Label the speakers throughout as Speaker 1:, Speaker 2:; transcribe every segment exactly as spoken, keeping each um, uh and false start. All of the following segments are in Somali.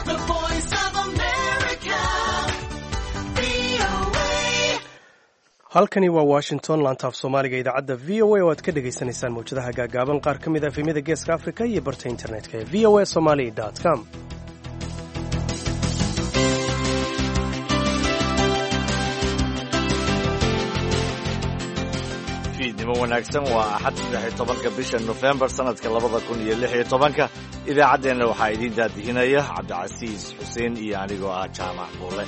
Speaker 1: The Voice of America. V O A.
Speaker 2: halkani waa washington laantaaf soomaaliga idaacadda v o a oo aad ka dhegaysanaysaan mawjadaha gaagaaban qaar ka mid ah efemyada geeska afrika iyo barta internetka ee v o a somali com.
Speaker 3: fiidnimo wanaagsan waa axad saddex iyo tobanka bisha nofembar sanadka labada kun iyo lix iyo tobanka idaacaddeenna waxaa idiin daadihinaya cabdicasiis xuseen iyo anigoo ah jaamac buule.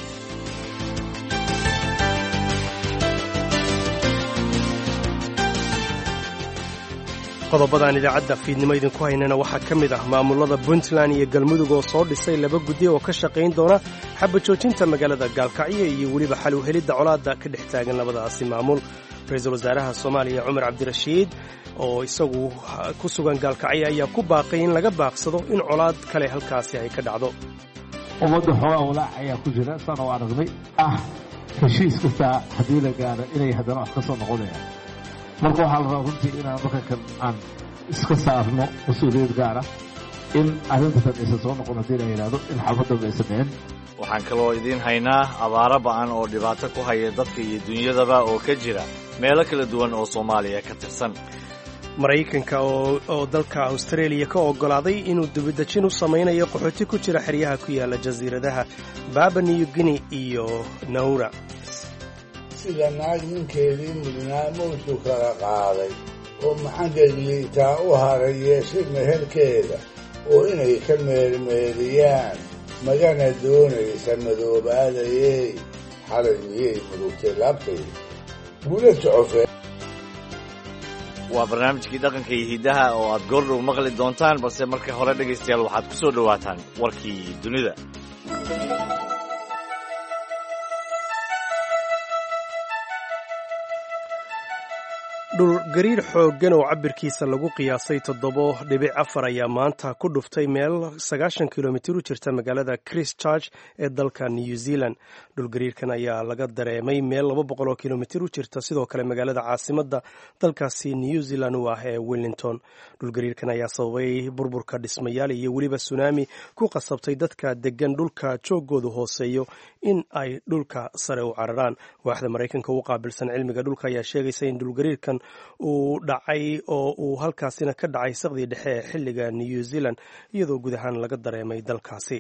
Speaker 2: qodobadaan idaacadda fiidnimo idinku haynana waxaa ka mid ah maamulada puntland iyo galmudug oo soo dhisay laba guddi oo ka shaqayn doona xabajoojinta magaalada gaalkacyo iyo weliba xal u helidda colaadda ka dhex taagan labadaasi maamul. ra-iisul wasaaraha soomaaliya cumar cabdirashiid oo isagu ku sugan gaalkacyo ayaa ku baaqay in laga baaqsado in colaad kale halkaasi ay ka dhacdo.
Speaker 4: ummadda xoogaa walaac ayaa ku jira sana u aragnay ah heshiis kastaa haddii la gaaro inay haddana wax ka soo noqonayaan. marka waxaa la rabaa runtii inaan marka kan aan iska saarno mas-uuliyad gaara in arrintan aysan soo noqon haddii la yidhaahdo in xaafadaba aysan dhicin.
Speaker 3: waxaan kaloo idiin haynaa abaaro ba'an oo dhibaato ku haya dadka iyo dunyadaba oo ka jira meelo kala duwan oo soomaaliya ka tirsan.
Speaker 2: maraykanka oo dalka austraeliya ka oggolaaday inuu dibadejin u samaynayo qaxooti ku jira xeryaha ku yaala jasiiradaha baba new guinea iyo naura.
Speaker 5: sida naag ninkeedii mudnaa mawdku kala qaaday oo maxangegliitaa u haray yeeshay meherkeeda oo inay ka meermeeriyaan magana doonaysa madoobaadayey xalay miyay murugtay laabtay gula socofee.
Speaker 3: waa barnaamijkii dhaqanka iyo hiddaha oo aad goordhow maqli doontaan, balse marka hore dhegaystayaal waxaad ku soo dhowaataan warkii dunida.
Speaker 2: dhul gariir xooggan oo cabirkiisa lagu qiyaasay toddobo dhibic afar ayaa maanta ku dhuftay meel sagaashan kilomitir u jirta magaalada christchurch ee dalka new zealand. dhulgariirkan ayaa laga dareemay meel laba boqol oo kilomitir u jirta sidoo kale magaalada caasimadda dalkaasi new zealand u ah ee wellington. dhulgariirkan ayaa sababay burburka dhismayaal iyo weliba sunaami ku qasabtay dadka degan dhulka joogoodu hooseeyo in ay dhulka sare u cararaan. waaxda maraykanka u qaabilsan cilmiga dhulka ayaa sheegaysa in dhulgariirkan uu dhacay oo uu halkaasina ka dhacay saqdii dhexe ee xilliga new zealand iyadoo guud ahaan laga dareemay dalkaasi.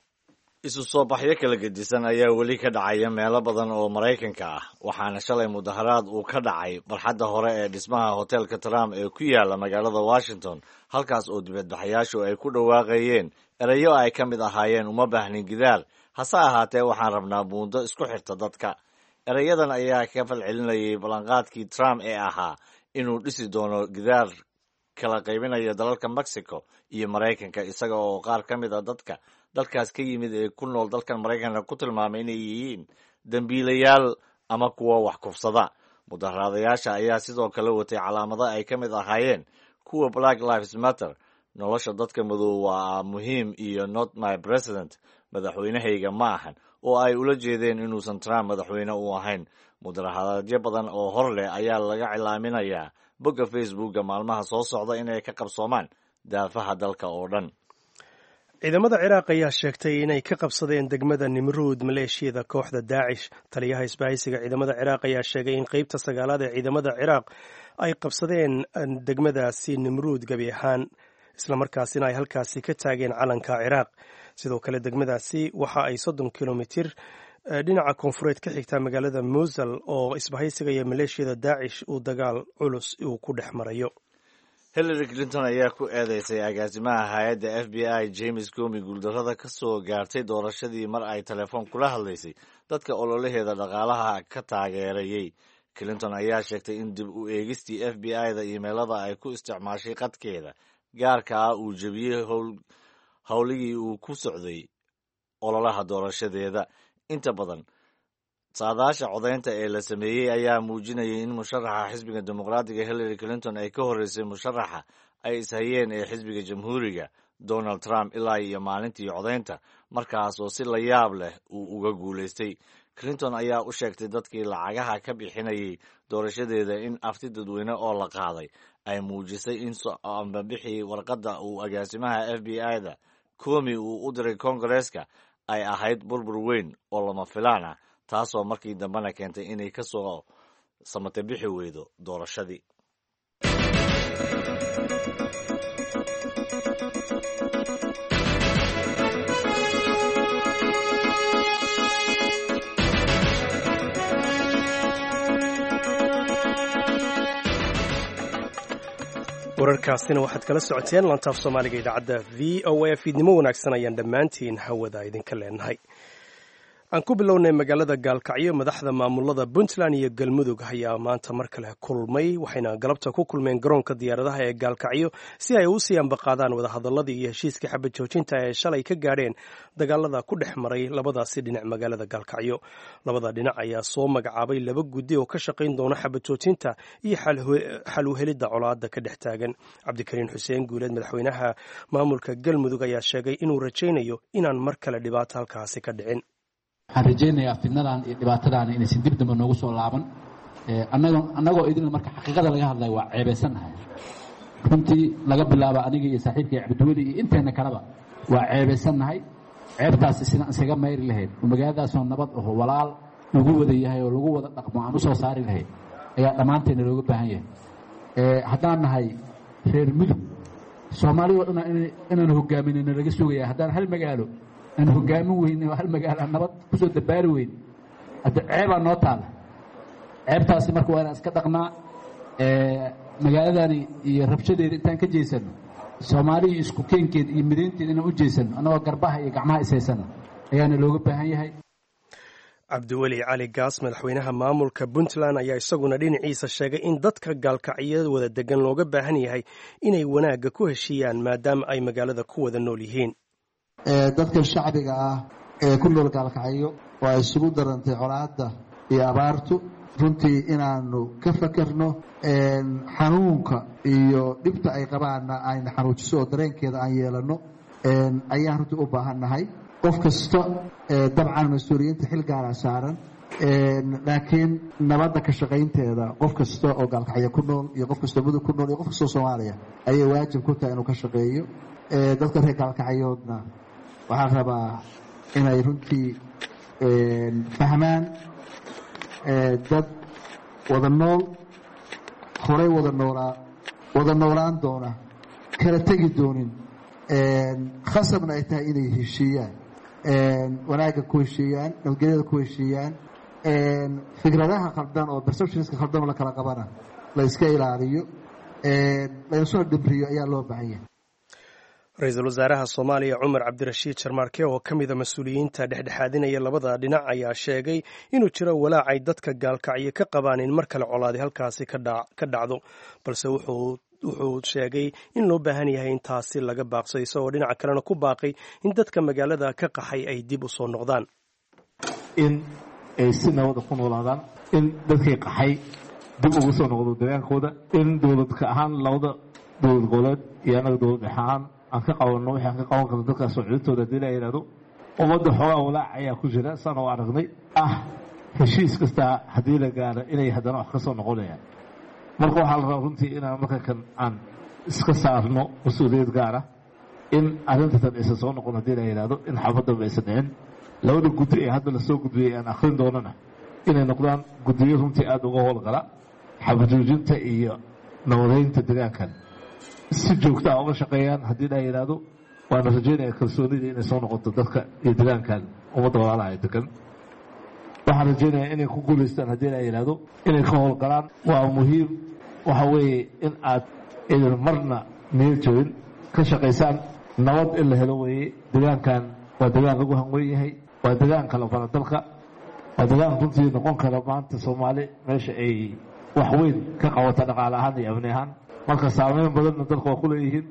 Speaker 3: isu soo baxyo kala gedisan ayaa weli ka dhacaya meelo badan oo maraykanka ah, waxaana shalay mudaharaad uu ka dhacay barxadda hore ee dhismaha hoteelka trump ee ku yaala magaalada washington, halkaas oo dibadbaxayaashu ay ku dhawaaqayeen erayo ay ka mid ahaayeen uma baahnin gidaar, hase ahaatee waxaan rabnaa buundo isku xirta dadka. erayadan ayaa ka falcelinayay ballanqaadkii trump ee ahaa inuu dhisi doono gidaar kala qaybinaya dalalka mexico iyo maraykanka, isaga oo qaar ka mid a dadka dalkaas ka yimid ee ku nool dalkan maraykanka ku tilmaamay inay yihiin dembiilayaal ama kuwa wax kufsada. mudaharaadayaasha ayaa sidoo kale watay calaamado ay ka mid ahaayeen kuwa black lives matter, nolosha dadka madow waa muhiim, iyo not my president, madaxweynahayga ma ahan, oo ay ula jeedeen inuusan trump madaxweyne u ahayn. mudaharaadyo badan oo hor leh ayaa laga cilaaminayaa bogga facebooka maalmaha soo socda inay ka qabsoomaan daafaha dalka oo dhan.
Speaker 2: ciidamada ciraaq ayaa sheegtay inay ka qabsadeen degmada nimruud maleeshiyada kooxda daacish. taliyaha isbahaysiga ciidamada ciraaq ayaa sheegay in qeybta sagaalaad ee ciidamada ciraaq ay qabsadeen degmadaasi nimruud gebi ahaan, islamarkaasina ay halkaasi ka taageen calanka ciraaq. sidoo kale degmadaasi waxa ay soddon kilomitir dhinaca koonfureed ka xigtaa magaalada musul oo isbahaysiga iyo maleeshiyada daacish uu dagaal culus uu ku dhex marayo.
Speaker 3: hillary clinton ayaa ku eedeysay agaasimaha hay-adda f b i james comey guuldarrada ka soo gaartay doorashadii mar ay telefoon kula hadlaysay dadka ololaheeda dhaqaalaha ka taageerayay. clinton ayaa sheegtay in dib u eegistii f b i da iimeylada ay ku isticmaashay qadkeeda gaarka ah uu jebiyey howligii uu ku socday ololaha doorashadeeda. inta badan saadaasha codaynta ee la sameeyey ayaa muujinayay in musharaxa xisbiga dimuqraadiga hillary clinton ay ka horreysay musharaxa ay ishayeen ee xisbiga jamhuuriga donald trump ilaa iyo maalintii codaynta, markaas oo si la yaab leh uu uga guulaystay. clinton ayaa u sheegtay dadkii lacagaha ka bixinayay doorashadeeda in afti dadweyne oo la qaaday ay muujisay in so'aanbabixii warqadda uu agaasimaha f b i da comey uu u diray koongareeska ay ahayd burbur weyn oo lama filaan ah taasoo markii dambena keentay inay ka soo samate bixi weydo doorashadii.
Speaker 2: wararkaasina waxaad kala socoteen lantaaf soomaaliga idaacadda v o a fiidnimo wanaagsan ayaan dhammaantiin hawada idinka leenahay. aan ku bilownay magaalada gaalkacyo madaxda maamulada puntland iyo galmudug ayaa maanta mar kale kulmay waxayna galabta ku kulmeen garoonka diyaaradaha ee gaalkacyo si ay u sii ambaqaadaan wadahadaladii iyo heshiiskii xabad joojinta ee shalay ka gaadheen dagaalada ku dhex maray labadaasi dhinac magaalada gaalkacyo. labada dhinac ayaa soo magacaabay laba guddi oo ka shaqayn doona xabad joojinta iyo xal u helidda colaadda ka dhex taagan. cabdikariin xuseen guuleed madaxweynaha maamulka galmudug ayaa sheegay inuu rajaynayo inaan mar kale dhibaato halkaasi ka dhicin.
Speaker 4: waxaan rajaynayaa fidnadan iyo dhibaatadan inaysan dib dambe noogu soo laaban. annagoo idin marka xaqiiqada laga hadlayo waa ceebaysannahay runtii laga bilaabo aniga iyo saaxiibkay cabdiweli iyo inteena kaleba waa ceebaysannahay. ceebtaasi sidaan isaga mayri lahayd oo magaaladaasoo nabad aho walaal lagu wada yahay oo lagu wada dhaqmo aan u soo saari lahayd ayaa dhammaanteena looga baahan yahay. haddaan nahay reer mudug soomaaliya oo dhan inaan hogaaminayno laga sugaya. haddaan hal magaalo aan hogaamin weyne hal magaalo aan nabad kusoo dabaari weyn hadda ceebaa noo taala. ceebtaasi marka waa inaan iska dhaqnaa. magaaladani iyo rabshadeeda intaan ka jeysano soomaaliya isku keenkeed iyo midaynteed inaan u jeysano annagoo garbaha iyo gacmaha ishaysano ayaana looga baahan yahay.
Speaker 2: cabdiweli cali gaas madaxweynaha maamulka puntland ayaa isaguna dhinaciisa sheegay in dadka gaalkacyo wada degan looga baahan yahay inay wanaagga ku heshiiyaan maadaama ay magaalada ku wada nool yihiin.
Speaker 6: dadka shacbiga ah ee ku nool gaalkacyo oo ay isugu darantay colaadda iyo abaartu runtii inaanu ka fakerno xanuunka iyo dhibta ay qabaanna ayna xanuujiso oo dareenkeeda aan yeelanno ayaan runtii u baahannahay. qof kasta dabcan mas-uuliyiinta xil gaara saaran laakiin nabadda ka shaqaynteeda qof kasta oo gaalkacyo ku nool iyo qof kastoo mudug ku nool iyo qof kastoo soomaaliya ayay waajib ku tahay inuu ka shaqeeyo. dadka reer gaalkacyoodna waxaan rabaa inay runtii fahmaan dad wada nool horay wada noolaa wada noolaan doona kala tegi doonin khasabna ay tahay inay heshiiyaan wanaagga ku heshiiyaan nabadgelyada ku heshiiyaan fikradaha khaldan oo perceptionska khaldan oo la kala qabana la iska ilaaliyo laysuna dhibriyo ayaa loo baahan yahay.
Speaker 2: ra-iisul wasaaraha soomaaliya cumar cabdirashiid sharmaarke oo ka mida mas-uuliyiinta dhexdhexaadinaya labada dhinac ayaa sheegay inuu jiro walaacay dadka gaalkacyo ka qabaan in mar kale colaadi halkaasi ka dhacdo balse wuxuu sheegay in loo baahan yahay in taasi laga baaqso isagoo dhinaca kalena ku baaqay in dadka magaalada ka qaxay ay dib u soo noqdaan.
Speaker 4: in ay si nabada ku noolaadaan in dadkay qaxay dib ugu soo noqdo deegaankooda in dowladka ahaan labada dowlad goboleed iyo annaga dowlad dhex ahaan aan ka qabanno wixii aan ka qaban karno dadkaas soo celintooda haddii la yidhahdo ummadda xoogaa walaac ayaa ku jira saan oo aragnay ah heshiis kastaa haddii la gaaro inay haddana wax ka soo noqonayaan. marka waxaa la rabaa runtii inaan marka kan aan iska saarno mas-uuliyad gaara in arrintatan aysan soo noqon haddii la yidhahdo in xabaddaba aysan dhicin. labada guddi ee hadda lasoo gudbiyey aan akhrin doonana inay noqdaan guddiyo runtii aada uga howlgala xabajoojinta iyo nabadaynta deegaankan si joogta ah uga shaqeeyaan haddii la yidhaahdo waana rajaynaya kalsoonida inay soo noqoto dadka iyo deegaankan ummadda walaalaha ay degan. waxaan rajaynayaa inay ku guulaystaan haddii la yidhaahdo inay ka howlgalaan. waa muhiim waxa weeye in aad idin marna meel joogin ka shaqaysaan nabad in la helo weeye. deegaankan waa deegaan lagu hanweyn yahay waa deegaan kala fara dalka waa deegaan runtii noqon kara maanta soomaali meesha ay wax weyn ka qabata dhaqaale ahaan iyo amni ahaan marka saameyn badanna dalka waa ku leeyihiin.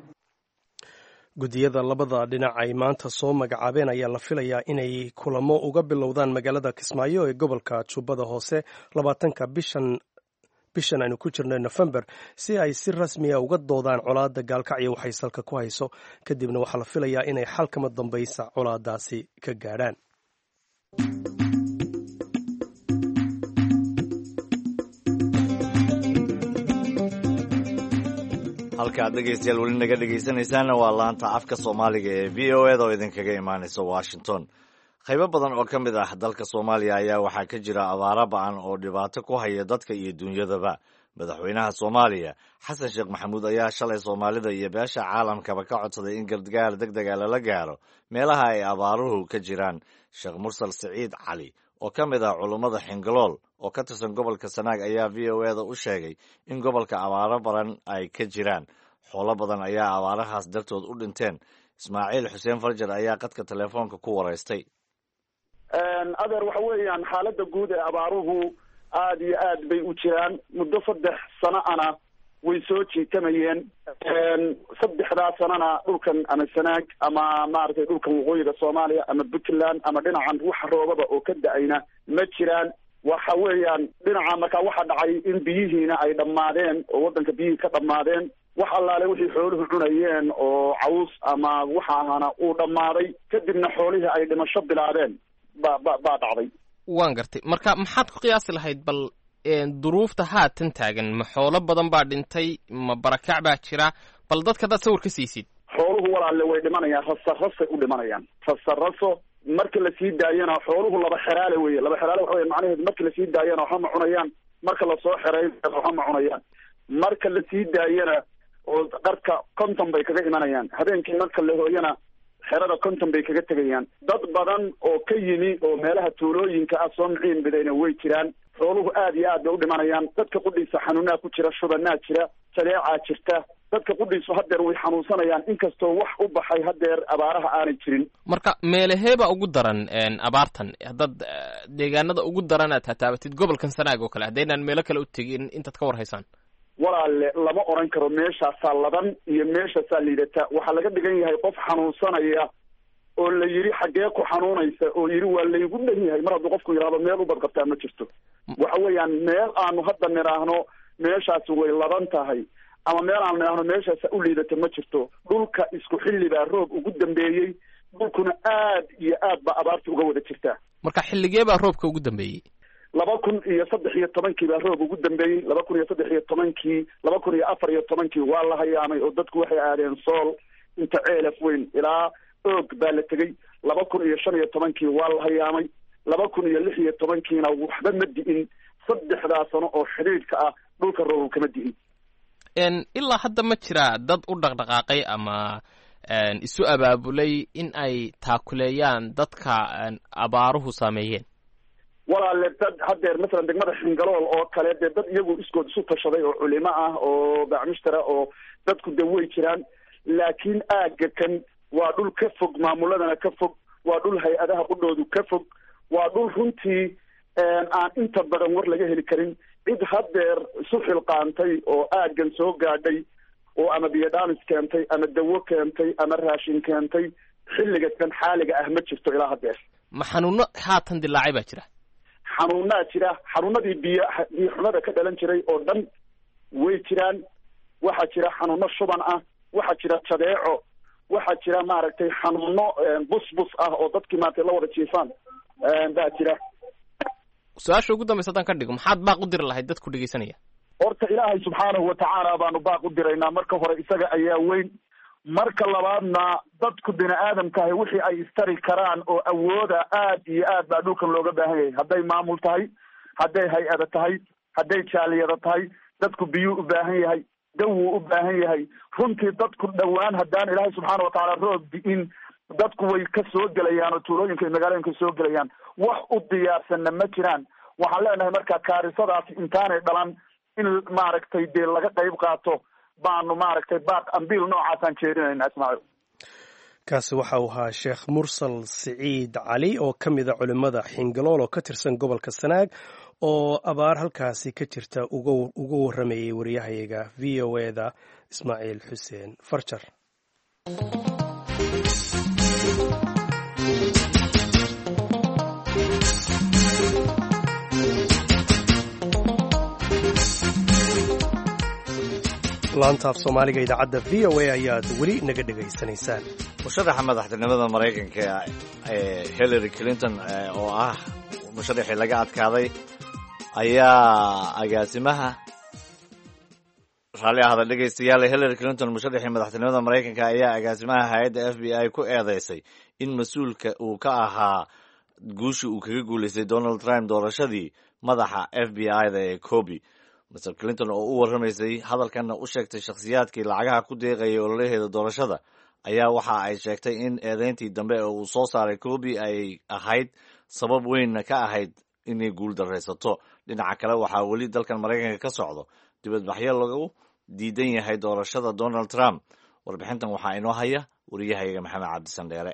Speaker 2: guddiyada labada dhinac ay maanta soo magacaabeen ayaa la filayaa inay kulamo uga bilowdaan magaalada kismaayo ee gobolka jubbada hoose labaatanka bishan bishan aynu ku jirno nofembar si ay si rasmiya uga doodaan colaadda gaalkacyo waxay salka ku hayso kadibna waxaa la filayaa inay xal kama dambaysa colaadaasi ka gaadhaan.
Speaker 3: halkaad dhegaystayaal weli naga dhegaysanaysaanna waa laanta afka soomaaliga ee v o eda oo idinkaga imaanaysa washington qaybo badan oo ka mid ah dalka soomaaliya ayaa waxaa ka jira abaaro ba-an oo dhibaato ku haya dadka iyo dunyadaba madaxweynaha soomaaliya xasan sheekh maxamuud ayaa shalay soomaalida iyo beesha caalamkaba ka codsaday in gargaar deg dega lala gaaro meelaha ay abaaruhu ka jiraan sheekh mursal siciid cali oo ka mid ah culummada xingalool oo ka tirsan gobolka sanaag ayaa v o eda u sheegay in gobolka abaaro badan ay ka jiraan xoolo badan ayaa abaarahaas dartood u dhinteen ismaaciil xuseen farjar ayaa qadka telefoonka ku waraystay
Speaker 7: adeer waxa weeyaan xaaladda guud ee abaaruhu aad iyo aad bay u jiraan muddo saddex sano ana way soo jiitamayeen saddexdaa sanana dhulkan ama sanaag ama maaragtay dhulkan waqooyiga soomaaliya ama puntland ama dhinacan wax roobaba oo ka da-ayna ma jiraan waxa weeyaan dhinaca markaa waxaa dhacay in biyihiina ay dhammaadeen oo waddanka biyihii ka dhammaadeen wax allaale wixii xooluhu cunayeen oo caws ama waxa ahaana uu dhammaaday kadibna xoolihii ay dhimasho bilaabeen ba ba baa dhacday
Speaker 8: waan gartay marka maxaad ku qiyaasi lahayd bal duruufta haatan taagan ma xoolo badan baa dhintay ma barakac baa jira bal dadka hadaad sawir ka siisid
Speaker 7: xooluhu walaalle way dhimanayaan rasarasay u dhimanayaan rasaraso marka lasii daayana xooluhu laba xeraale weye laba xeraale waxa wey macnaheedu marka lasii daayana waxa ma cunayaan marka lasoo xereyn waxa ma cunayaan marka lasii daayana oo qarka konton bay kaga imanayaan habeenkii marka la hooyana xerada konton bay kaga tegayaan dad badan oo ka yimi oo meelaha tuulooyinka ah soo miciin bidayna way jiraan xooluhu aad iyo aad bay u dhimanayaan dadka qudhiisa xanuunaa ku jira shubanaa jira jadeecaa jirta dadka qudhiisu hadeer way xanuunsanayaan inkastoo wax u baxay hadeer abaaraha aanay jirin
Speaker 8: marka meelaheebaa ugu daran abaartan haddaad deegaanada ugu daran aad hataabatid gobolkan sanaag oo kale haddaynaan meelo kale u tegin intaad ka war haysaan
Speaker 7: walaalle lama oran karo meeshaasaa laban iyo meeshaasaa liidata waxaa laga dhigan yahay qof xanuunsanaya oo la yidhi xaggee ku xanuunaysa oo yidhi waa laygu dhan yahay mar hadduu qofku yidhaahdo meel u badqabtaa ma jirto waxa weeyaan meel aanu hadda nidhaahno meeshaasi way laban tahay ama meel aanu nidhaahno meeshaasa u liidata ma jirto dhulka isku xilli baa roob ugu dambeeyey dhulkuna aad iyo aad baa abaarta uga wada jirtaa
Speaker 8: marka xilligee baa roobka ugu dambeeyey
Speaker 7: laba kun iyo saddex iyo tobankii baa roob ugu dambeeyey laba kun iyo saddex iyo tobankii laba kun iyo afar iyo tobankii waa la hayaamay oo dadku waxay aadeen sool inta ceelaf weyn ilaa oog baa la tegey laba kun iyo shan iyo tobankii waa la hayaamay laba kun iyo lix iyo tobankiina waxba ma di'in saddexdaa sano oo xidhiidhka ah dhulka roob kama di'in
Speaker 8: ilaa hadda ma jiraa dad u dhaqdhaqaaqay ama isu abaabulay in ay taakuleeyaan dadka abaaruhu saameeyeen
Speaker 7: walaalle dad hadeer masalan degmada xingalool oo kale dee dad iyagu iskood isu tashaday oo culimo ah oo bacmushtara oo dadku de way jiraan laakiin aagga kan waa dhul ka fog maamuladana ka fog waa dhul hay-adaha qudhoodu ka fog waa dhul runtii aan inta badan war laga heli karin cid hadeer isu xilqaantay oo aaggan soo gaadhay oo ama biyodhamis keentay ama dawo keentay ama raashin keentay xilliga kan xaaliga ah ma jirto ilaa hadeer
Speaker 8: ma xanuuno haatan dilaacay baa jira
Speaker 7: xanuunaa jira xanuunadii biyo biyo xumada ka dhalan jiray oo dhan way jiraan waxaa jira xanuuno shuban ah waxaa jira jadeeco waxaa jira maaragtay xanuuno busbus ah oo dadkii maaragtay la wada jiifaan baa jira
Speaker 8: su-aasha ugu dambaysa haddaan ka dhigo maxaad baaq u diri lahayd dadku dhegaysanaya
Speaker 7: horta ilaahay subxaanahu watacaala baanu baaq u diraynaa marka hore isaga ayaa weyn marka labaadna dadku bini aadamkahay wixii ay istari karaan oo awooda aad iyo aad baa dhulkan looga baahan yahay hadday maamul tahay hadday hay-ada tahay hadday jaaliyada tahay dadku biyuu u baahan yahay dawuu u baahan yahay runtii dadku dhowaan haddaan ilaahay subxaana watacaala roob di'in dadku way ka soo gelayaan oo tuulooyinka iyo magaalooyinka soo gelayaan wax u diyaarsanna ma jiraan waxaan leenahay marka kaarisadaasi intaanay dhalan in maaragtay dee laga qayb qaato baanu maaragtay baaq ambiil noocaasaan jeedinayna ismaaciil
Speaker 2: kaasi waxa uu ahaa sheekh mursal siciid cali oo ka mida culimmada xingalool oo ka tirsan gobolka sanaag oo abaar halkaasi ka jirta uga warramayay wariyahayaga v o eda ismaaciil xuseen farjar laanta af soomaaliga idaacadda v o a ayaad weli naga dhegaysanaysaan
Speaker 3: musharaxa madaxtinimada maraykanka ee hillary clinton oo ah musharaxii laga adkaaday ayaa agaasimaha raalli ahada dhegaystayaal hillary clinton musharaxii madaxtinimada maraykanka ayaa agaasimaha hay-adda f b i ku eedeysay in mas-uulka uu ka ahaa guushii uu kaga guulaystay donald trump doorashadii madaxa f b i-da ee coby master clinton oo u warramaysay hadalkanna u sheegtay shakhsiyaadkii lacagaha ku deeqayay ololaheeda doorashada ayaa waxa ay sheegtay in eedeyntii dambe ee uu soo saaray coby ay ahayd sabab weynna ka ahayd inay guul daraysato dhinaca kale waxaa weli dalkan maraykanka ka socdo dibadbaxyo lagu diidan yahay doorashada donald trump warbixintan waxaa inoo haya wariyahayaga maxamed cabdisandheere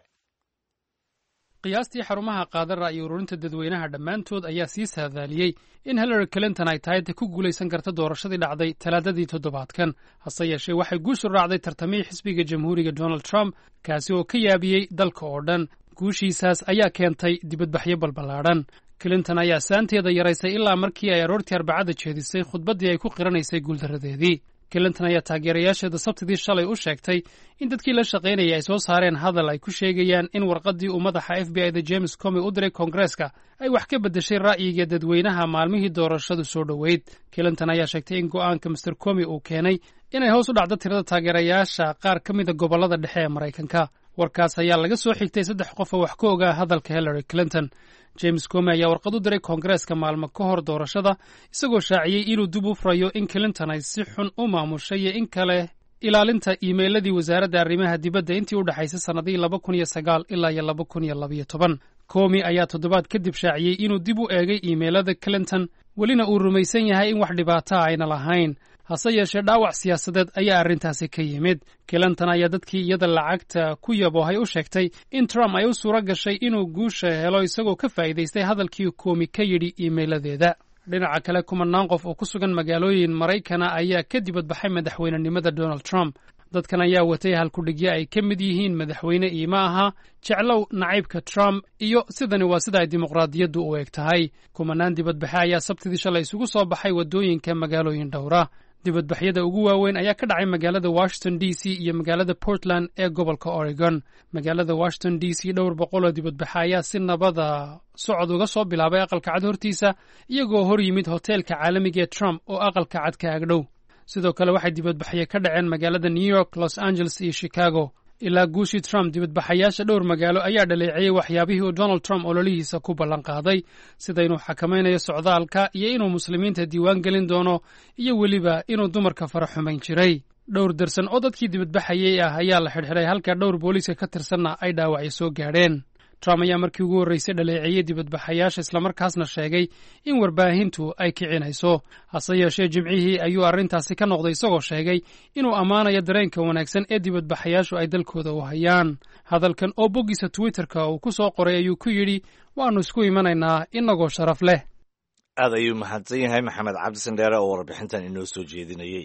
Speaker 9: qiyaastii xarumaha qaada ra'yi ururinta dadweynaha dhammaantood ayaa sii saadaaliyey in hillary clinton ay tahay ta ku guulaysan karta doorashadii dhacday talaadadii toddobaadkan hase yeeshee waxay guushu raacday tartamihii xisbiga jamhuuriga donald trump kaasi oo ka yaabiyey dalka oo dhan guushiisaas ayaa keentay dibadbaxyo balballaadhan clinton ayaa saanteeda yaraysay ilaa markii ay aroortii arbacada jeedisay khudbaddii ay ku qiranaysay guuldarradeedii clinton ayaa taageerayaasheeda sabtidii shalay u sheegtay in dadkii la shaqaynayay ay soo saareen hadal ay ku sheegayaan in warqaddii uu madaxa f b i-da james comey u diray koongareeska ay wax ka beddeshay ra'yiga dadweynaha maalmihii doorashadu soo dhoweyd clinton ayaa sheegtay in go'aanka master comey uu keenay inay hoos u dhacdo tirada taageerayaasha qaar ka mida gobollada dhexe ee maraykanka warkaas ayaa laga soo xigtay saddex qof oo wax ka ogaa hadalka hillary clinton james comey ayaa warqad u diray koongareeska maalmo ka hor doorashada isagoo shaaciyey inuu dib u furayo in clinton ay si xun u maamushay iyo in kale ilaalinta iimeyladii wasaaradda arrimaha dibadda intii u dhexaysay sannadihii laba kun iyo sagaal ilaa iyo laba kun iyo labayo toban comey ayaa toddobaad kadib shaaciyey inuu dib u eegay iimeylada clinton welina uu rumaysan yahay in wax dhibaataa ayna lahayn hase yeeshee dhaawac siyaasadeed ayaa arrintaasi ka yimid clinton ayaa dadkii iyada lacagta ku yaboohay u sheegtay in trump ay u suuro gashay inuu guusha helo isagoo ka faa'iidaystay hadalkii comey ka yidhi iimeyladeeda dhinaca kale kumanaan qof oo ku sugan magaalooyin maraykana ayaa ka dibadbaxay madaxweynenimada donald trump dadkan ayaa watay halkudhigyo ay ka mid yihiin madaxweyne iima aha jeclow nacaybka trump iyo sidani waa sida ay dimuqraadiyaddu u eg tahay kumanaan dibadbaxe ayaa sabtidii shalay isugu soo baxay waddooyinka magaalooyin dhowra dibadbaxyada ugu waaweyn ayaa ka dhacay magaalada washington d c iyo magaalada portland ee gobolka oregon magaalada washington d c dhowr boqol oo dibadbaxe ayaa si nabada socod uga soo bilaabay aqalka cad hortiisa iyagoo hor yimid hoteelka caalamiga ee trump oo aqalka cad ka agdhow sidoo kale waxay dibadbaxyo ka dhaceen magaalada new york los angeles iyo chicago ilaa guushii trump dibadbaxayaasha dhowr magaalo ayaa dhaleeceeyey waxyaabihii uu donald trump ololihiisa ku ballan qaaday sida inuu xakamaynayo socdaalka iyo inuu muslimiinta diiwaan gelin doono iyo weliba inuu dumarka fara xumayn jiray dhowr darsan oo dadkii dibadbaxayey ah ayaa la xidhxidhay halka dhowr booliiska ka tirsanna ay dhaawacyo soo gaadheen trump ayaa markii ugu horraysay dhaleeceeyey dibadbaxayaasha islamarkaasna sheegay in warbaahintu ay kicinayso hase yeeshee jimcihii ayuu arrintaasi ka noqday isagoo sheegay inuu ammaanayo dareenka wanaagsan ee dibadbaxayaashu ay dalkooda u hayaan hadalkan oo boggiisa twitterka uu ku soo qoray ayuu ku yidhi waannu isku imanaynaa inagoo sharaf leh
Speaker 3: aad ayuu mahadsan yahay maxamed cabdisandheere oo warbixintan inoo soo jeedinayey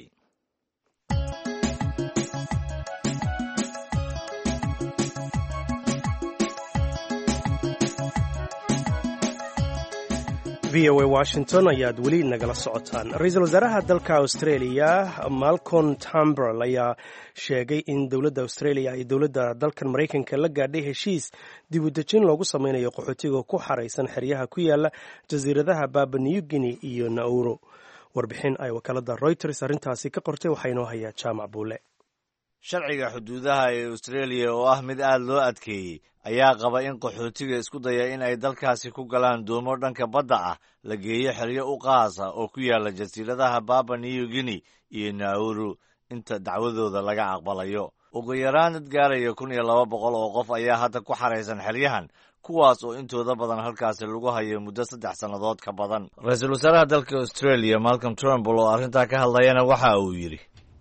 Speaker 2: v o a washington ayaad weli nagala socotaan ra-iisul wasaaraha dalka australia malcolm turnbull ayaa sheegay in dowladda australia iyo dowladda dalkan maraykanka la gaadhay heshiis dib u dejin loogu sameynayo qaxootiga ku xaraysan xeryaha ku yaala jasiiradaha baba new guinea iyo nauru warbixin ay wakaalada reuters arrintaasi ka qortay waxaa inoo hayaa jaamac buule
Speaker 3: sharciga xuduudaha ee australia oo ah mid aad loo adkeeyey ayaa qaba in qaxootiga isku daya in ay dalkaasi ku galaan doomo dhanka badda ah la geeyo xeryo u qaasa oo ku yaala jasiiradaha baba new guinea iyo nauru inta dacwadooda laga aqbalayo ugu yaraan dad gaaraya kun iyo laba boqol oo qof ayaa hadda ku xaraysan xeryahan kuwaas oo intooda badan halkaasi lagu hayo muddo saddex sannadood ka badan ra-iisul wasaaraha dalka australia malcolm turnbull oo arrintaa ka hadlayana waxa uu yidhi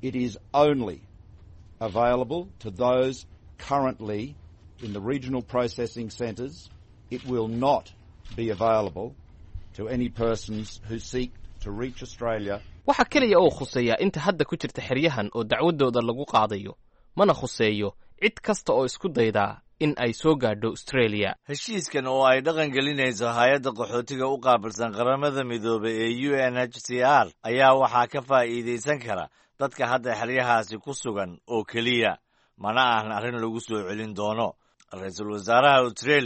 Speaker 10: available to those currently in the regional processing centres. It will not be available to any persons who seek to reach Australia.
Speaker 8: waxa keliya oo khuseeya inta hadda ku jirta xeryahan oo dacwadooda lagu qaadayo mana khuseeyo cid kasta oo isku daydaa in ay soo gaadho australia
Speaker 3: heshiiskan oo ay dhaqan gelinayso hay-adda qaxootiga u qaabilsan qaramada midoobay ee u n h c r ayaa waxaa ka faa'iidaysan kara dadka hadda xeryahaasi ku sugan oo keliya mana ahan arrin lagu soo celin doono ra-iisul wasaaraha australia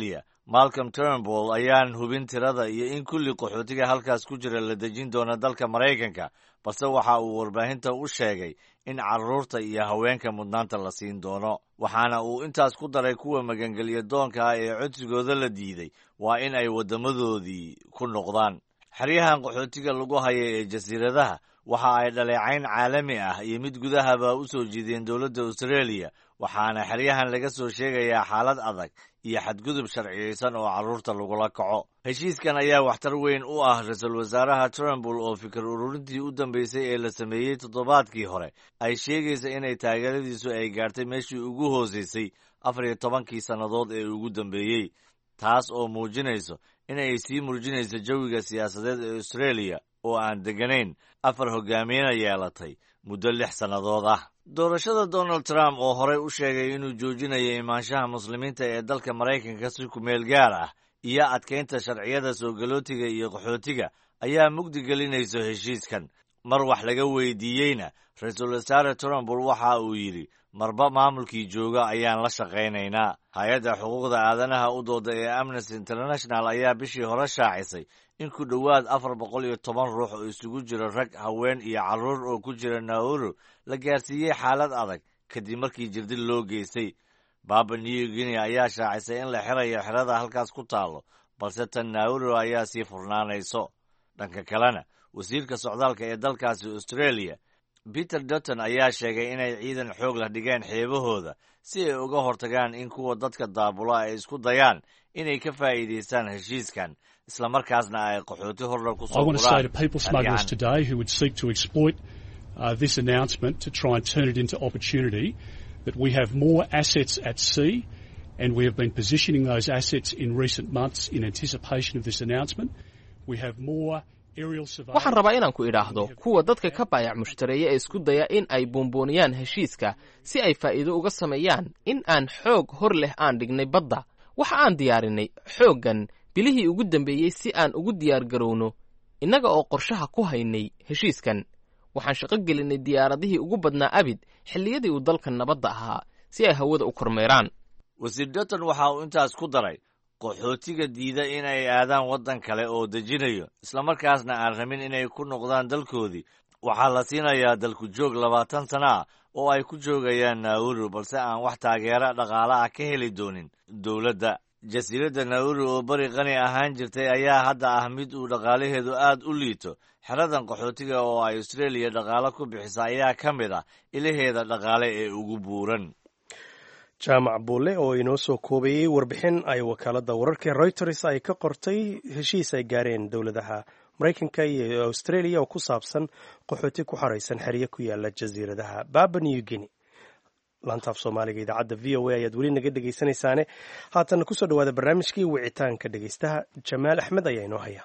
Speaker 3: malcolm turnbull ayaan hubin tirada iyo in kulli qaxootiga halkaas ku jira la dejin doono dalka maraykanka, balse waxa uu warbaahinta u sheegay in carruurta iyo haweenka mudnaanta la siin doono. waxaana uu intaas ku daray kuwa magangelya doonka ah ee codsigooda la diiday waa in ay waddamadoodii ku noqdaan. xeryahan qaxootiga lagu haya ee jasiiradaha waxa ay dhaleecayn caalami ah iyo mid gudahaba u soo jiideen dowladda australia, waxaana xeryahan laga soo sheegayaa xaalad adag iyo xadgudub sharciyeysan oo carruurta lagula kaco. heshiiskan ayaa waxtar weyn u ah ra-iisul wasaaraha Turnbull oo fikir ururintii u dambeysay ee la sameeyey toddobaadkii hore ay sheegaysa inay taageeradiisu ay gaartay meeshii ugu hoosaysay afar iyo tobankii sannadood ee ugu dambeeyey, taas oo muujinayso inay sii murjinayso jawiga siyaasadeed ee Australia oo aan deganayn afar hogaamiyena yeelatay muddo lix sannadood ah. doorashada Donald Trump oo horey u sheegay inuu joojinayo imaanshaha muslimiinta ee dalka Maraykanka si ku meel gaar ah iyo adkeynta sharciyada soo galootiga iyo qaxootiga ayaa mugdi gelinayso heshiiskan. mar wax laga weydiiyeyna ra-iisul wasaare Turnbull waxa uu yidhi marba maamulkii jooga ayaan la shaqaynaynaa. hay-adda xuquuqda aadanaha u dooda ee Amnesty International ayaa bishii hore shaacisay in ku dhowaad afar boqol iyo toban ruux oo isugu jira rag, haween iyo carruur oo ku jira Nauru la gaarsiiyey xaalad adag kadib markii jirdil loo geystay. Papua New Guinea ayaa shaacisay in la xirayo xerada halkaas ku taalo, balse tan Nauru ayaa sii furnaanayso. dhanka kalena wasiirka socdaalka ee dalkaasi Australia Peter Dutton ayaa sheegay inay ciidan xoog la dhigeen xeebahooda si ay uga hortagaan in kuwa dadka daabula ay isku dayaan inay ka faa'iidaystaan heshiiskan isla markaasna ay qaxooti horna ku soo
Speaker 11: that we have more assets at sea and we have been positioning those assets in recent months in anticipation of this announcement. We have more
Speaker 8: waxaan rabaa inaan ku idhaahdo kuwa dadka ka baayac mushtareeya ee isku daya in ay boonbooniyaan heshiiska si ay faa'iido uga sameeyaan in aan xoog hor leh aan dhignay badda. waxa aan diyaarinay xooggan bilihii ugu dambeeyey si aan ugu diyaar garowno innaga oo qorshaha ku haynay heshiiskan. waxaan shaqo gelinay diyaaradihii ugu badnaa abid xilliyadii uu dalka nabadda ahaa si ay hawada u kormeeraan.
Speaker 3: wasiir Dutton waxa uu intaas ku daray qaxootiga diida in ay aadaan waddan kale oo dejinayo islamarkaasna aan rabin inay ku noqdaan dalkoodii waxaa la siinayaa dalku joog labaatan sano ah oo ay ku joogayaan Nauru, balse aan wax taageero dhaqaale ah ka heli doonin dowladda. jasiiradda Nauru oo bari qani ahaan jirtay ayaa hadda ah mid uu dhaqaalaheedu aad u liito. xeradan qaxootiga oo ay Australia dhaqaale ku bixisa ayaa ka mid ah ilaheeda dhaqaale ee ugu buuran.
Speaker 2: jaamac buule oo inoo soo koobayey warbixin ay wakaaladda wararka Reuters ay ka qortay heshiis ay gaareen dowladaha Maraykanka iyo Australia oo ku saabsan qaxooti ku xaraysan xeryo ku yaala jasiiradaha Papua New Guinea. laantaaf Soomaaliga idaacadda V O A ayaad weli naga dhegaysanaysaane. haatan ku soo dhawaada barnaamijkii wicitaanka dhegaystaha. Jamaal Axmed ayaa inoo haya.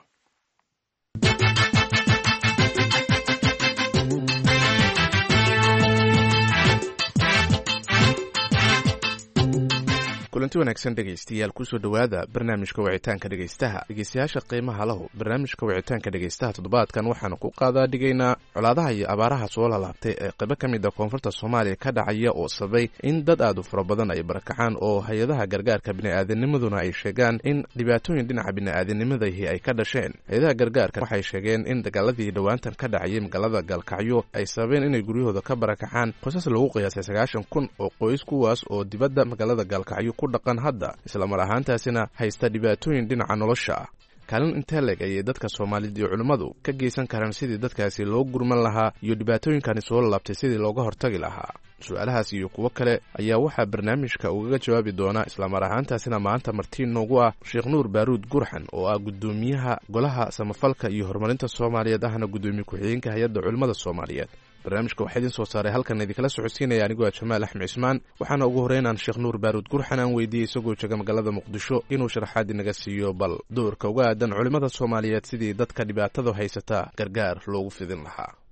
Speaker 12: kulanti wanaagsan dhegaystayaal kusoo dhowaada barnaamijka wicitaanka dhegaystaha. dhegaystayaasha qiimaha lahu barnaamijka wicitaanka dhegaystaha toddobaadkan waxaanu ku qaadaa dhigaynaa colaadaha iyo abaaraha soo lalaabtay ee qaybo ka mid a koonfurta Soomaaliya ka dhacaya oo sabay in dad aad u fara badan ay barakacaan oo hay-adaha gargaarka bini'aadanimaduna ay sheegaan in dhibaatooyin dhinaca bini'aadanimadahi ay ka dhasheen. hay-adaha gargaarka waxay sheegeen in dagaaladii dhowaantan ka dhacayay magaalada Gaalkacyo ay sababeen inay guryahooda ka barakacaan qoysas lagu qiyaasay sagaashan kun oo qoys, kuwaas oo dibadda magaalada Gaalkacyo dhaqan hadda isla mar ahaantaasina haysta dhibaatooyin dhinaca nolosha ah. kaalin intee leeg ayay dadka Soomaaliyeed iyo culimmadu ka geysan karaan sidii dadkaasi loo gurman lahaa iyo dhibaatooyinkani soo laabtay sidii looga hortagi lahaa? su-aalahaas iyo kuwo kale ayaa waxaa barnaamijka ugaga jawaabi doona isla mar ahaantaasina maanta martiin noogu ah Sheekh Nuur Baaruud Gurxan oo ah gudoomiyaha golaha samafalka iyo horumarinta Soomaaliyeed ahna gudoomiye ku-xigeenka hay'adda culimmada Soomaaliyeed. barnaamijka waxaa idin soo saaray halkan idinkala socodsiinaya anigoo Jamaal Axmed Cismaan. waxaana ugu horeynaan Sheekh Nuur Baaruud Gurxan aan weydiiyey isagoo jooga magaalada Muqdisho inuu sharaxaad inaga siiyo bal doorka uga aadan culimmada Soomaaliyeed sidii dadka dhibaatada haysata gargaar loogu fidin lahaa.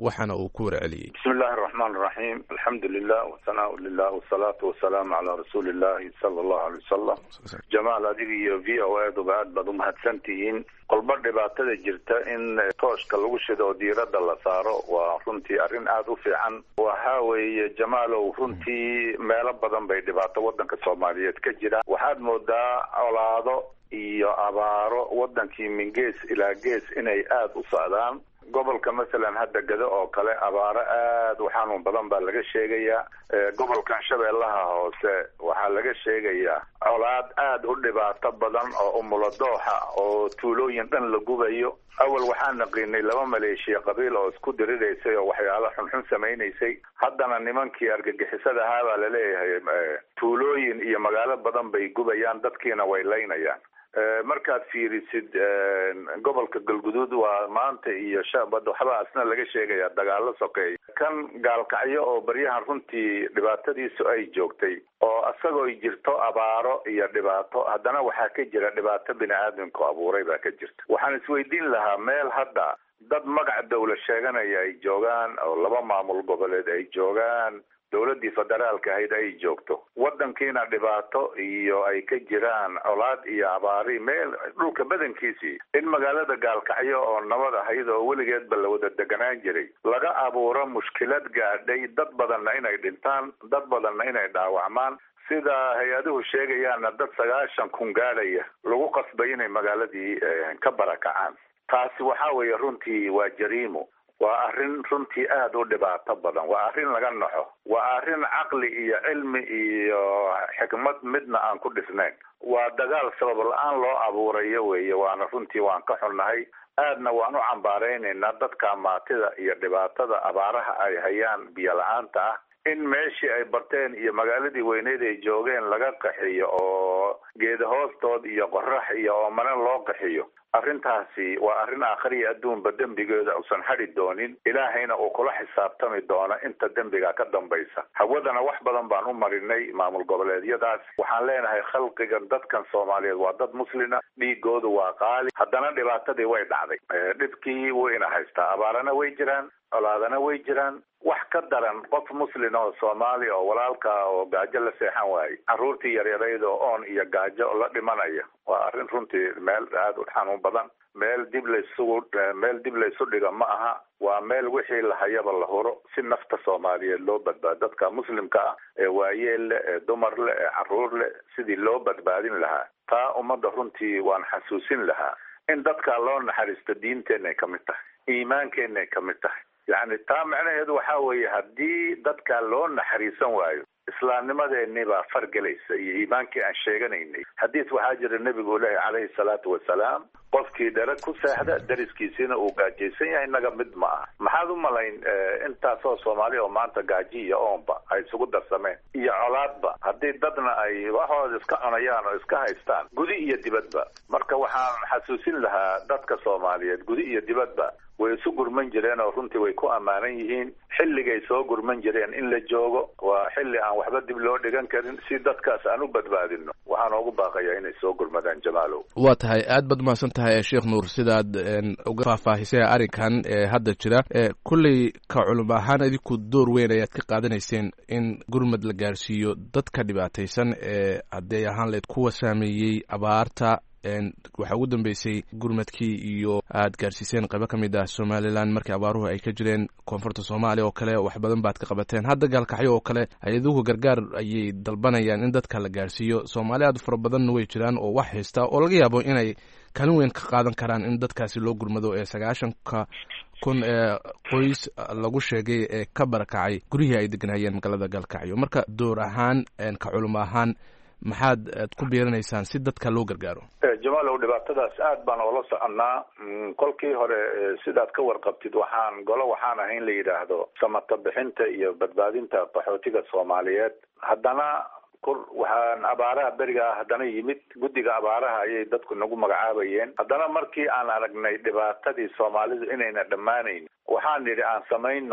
Speaker 12: waxaana uu ku warceliyey.
Speaker 13: bismi illaahi araxmaan araxiim alxamdu lilah wasanaa lilah wasalaatu wasalaamu calaa rasuuli illahi sala allahu alay wasalam. jamaal adiga iyo v o eduba aad baad umahadsan tihiin. qolba dhibaatada jirta in tooshka lagu shido oo diiradda la saaro waa runtii arrin aada u fiican. waxa weeye jamaalow runtii meelo badan bay dhibaato waddanka soomaaliyeed ka jira. waxaad moodaa colaado iyo abaaro wadankii min gees ilaa gees inay aada u socdaan. gobolka masalan hadda gado oo kale abaaro aada u xanuun badan baa laga sheegayaa. gobolkan shabeellaha hoose waxaa laga sheegayaa colaad aada u dhibaato badan oo umuladooxa oo tuulooyin dhan la gubayo. awal waxaan naqiinay laba maleeshiya qabiil oo isku diriraysay oo waxyaalo xunxun samaynaysay. haddana nimankii argagixisada ahaa baa laleeyahay tuulooyin iyo magaalo badan bay gubayaan, dadkiina way laynayaan. markaad fiirisid gobolka galguduud waa maanta iyo shaabad waxbaa isna laga sheegayaa dagaalo sokeeya. kan gaalkacyo oo baryahan runtii dhibaatadiisu ay joogtay oo isagoo jirto abaaro iyo dhibaato, haddana waxaa ka jira dhibaato bini aadamku abuuray baa ka jirta. waxaan isweydiin lahaa meel hadda dad magac dawla sheeganaya ay joogaan oo laba maamul goboleed ay joogaan, dowladdii federaalka ahayd ay joogto, wadankiina dhibaato iyo ay ka jiraan colaad iyo abaari meel dhulka badankiisii, in magaalada gaalkacyo oo nabad ahayd oo weligeedba la wada deganaan jiray laga abuuro mushkilad gaadhay, dad badanna inay dhintaan, dad badanna inay dhaawacmaan, sida hay-aduhu sheegayaanna dad sagaashan kun gaadhaya lagu qasbay inay magaaladii ka barakacaan. taasi waxaa weeye runtii waa jariimo. waa arrin runtii aada u dhibaato badan, waa arrin laga naxo, waa arrin caqli iyo cilmi iyo xikmad midna aan ku dhisnayn. waa dagaal sabab la-aan loo abuurayo weeye, waana runtii waan ka xunnahay. aadna waan u cambaaraynaynaa dadka maatida iyo dhibaatada abaaraha ay hayaan biyo la-aanta ah, in meeshii ay barteen iyo magaaladii weyneed ay joogeen laga qaxiyo oo geeda hoostood iyo qorax iyo oomane loo qaxiyo. arrintaasi waa arrin aakhiriya adduunba dembigeeda uusan hadhi doonin, ilaahayna uu kula xisaabtami doono inta dembiga ka dambaysa. hawadana wax badan baan u marinay maamul goboleedyadaas. waxaan leenahay khalqigan dadkan soomaaliyeed waa dad muslina, dhiigoodu waa qaali, haddana dhibaatadii way dhacday. dhibkii wayna haystaa, abaarana way jiraan, colaadana way jiraan. wax ka daran qof muslin oo soomaali oo walaalka oo gaajo la seexan waayey, carruurtii yaryarayd oo oon iyo gaajo la dhimanaya. waa arrin runtii meel aada u xanuun badan. meel dib laysugu meel dib laysu dhiga ma aha, waa meel wixii la hayaba la huro si nafta soomaaliyeed loo badbaado. dadka muslimka ah ee waayeel leh, ee dumar leh, ee carruur leh, sidii loo badbaadin lahaa, taa ummadda runtii waan xasuusin lahaa in dadka loo naxariisto diinteenay ka mid tahay, iimaankeenay ka mid tahay. yacni taa macnaheedu waxaa weeye haddii dadka loo naxariisan waayo, islaamnimadeenii baa fargelaysa iyo iimaankii aan sheeganaynay. xadiis waxaa jira nebigu leeyahy calayhi salaatu wasalaam, qofkii dara ku seexda dariskiisiina uu gaajaysan yahay naga mid ma aha. maxaad u malayn intaasoo soomaali oo maanta gaaji iyo oonba ay isugu darsameen iyo colaadba, haddii dadna ay waxooda iska cunayaan oo iska haystaan gudi iyo dibadba. marka waxaan xasuusin lahaa dadka soomaaliyeed gudi iyo dibadba way isu gurman jireen oo runtii way ku ammaanan yihiin. xilligay soo gurman jireen in la joogo waa xilli aan waxba dib loo dhigan karin. si dadkaas aan u badbaadino waxaan ugu baaqayaa inay soo gurmadaan. jamaalow
Speaker 12: waa tahay aad baad umahadsan tahay sheekh nuur sidaad uga faahfaahisay arrinkan ee hadda jira. kulley ka culum ahaan idinku door weyn ayaad ka qaadanayseen in gurmad la gaarsiiyo dadka dhibaataysan ee hadday ahaan leed kuwa saameeyey abaarta. waxaa ugu dambeysay gurmadkii iyo aad gaarsiiseen qaybo ka mid ah somalilan markii abaaruhu ay ka jireen koonfurta soomaaliya oo kale. wax badan baad ka qabateen. hadda gaalkacyo oo kale hay-aduhu gargaar ayay dalbanayaan in dadka la gaarsiiyo. soomaali aad fara badanna way jiraan oo wax haysta oo laga yaabo inay kaalin weyn ka qaadan karaan in dadkaasi loo gurmado ee sagaashanka kun ee qoys lagu sheegay ee ka barakacay guryihii ay deganayeen magaalada gaalkacyo. marka door ahaan ka culum ahaan maxaad ku biirinaysaan si dadka loo gargaaro?
Speaker 13: jamaalow dhibaatadaas aad baan oola soconnaa. kolkii hore sidaad ka warqabtid waxaan golo waxaan ahayn la yidhaahdo samata bixinta iyo badbaadinta qaxootiga soomaaliyeed. haddana kur waxaan abaaraha berigaa haddana yimid guddiga abaaraha ayay dadku nagu magacaabayeen. haddana markii aan aragnay dhibaatadii soomaalidu inayna dhammaanayn waxaan nidhi aan samayno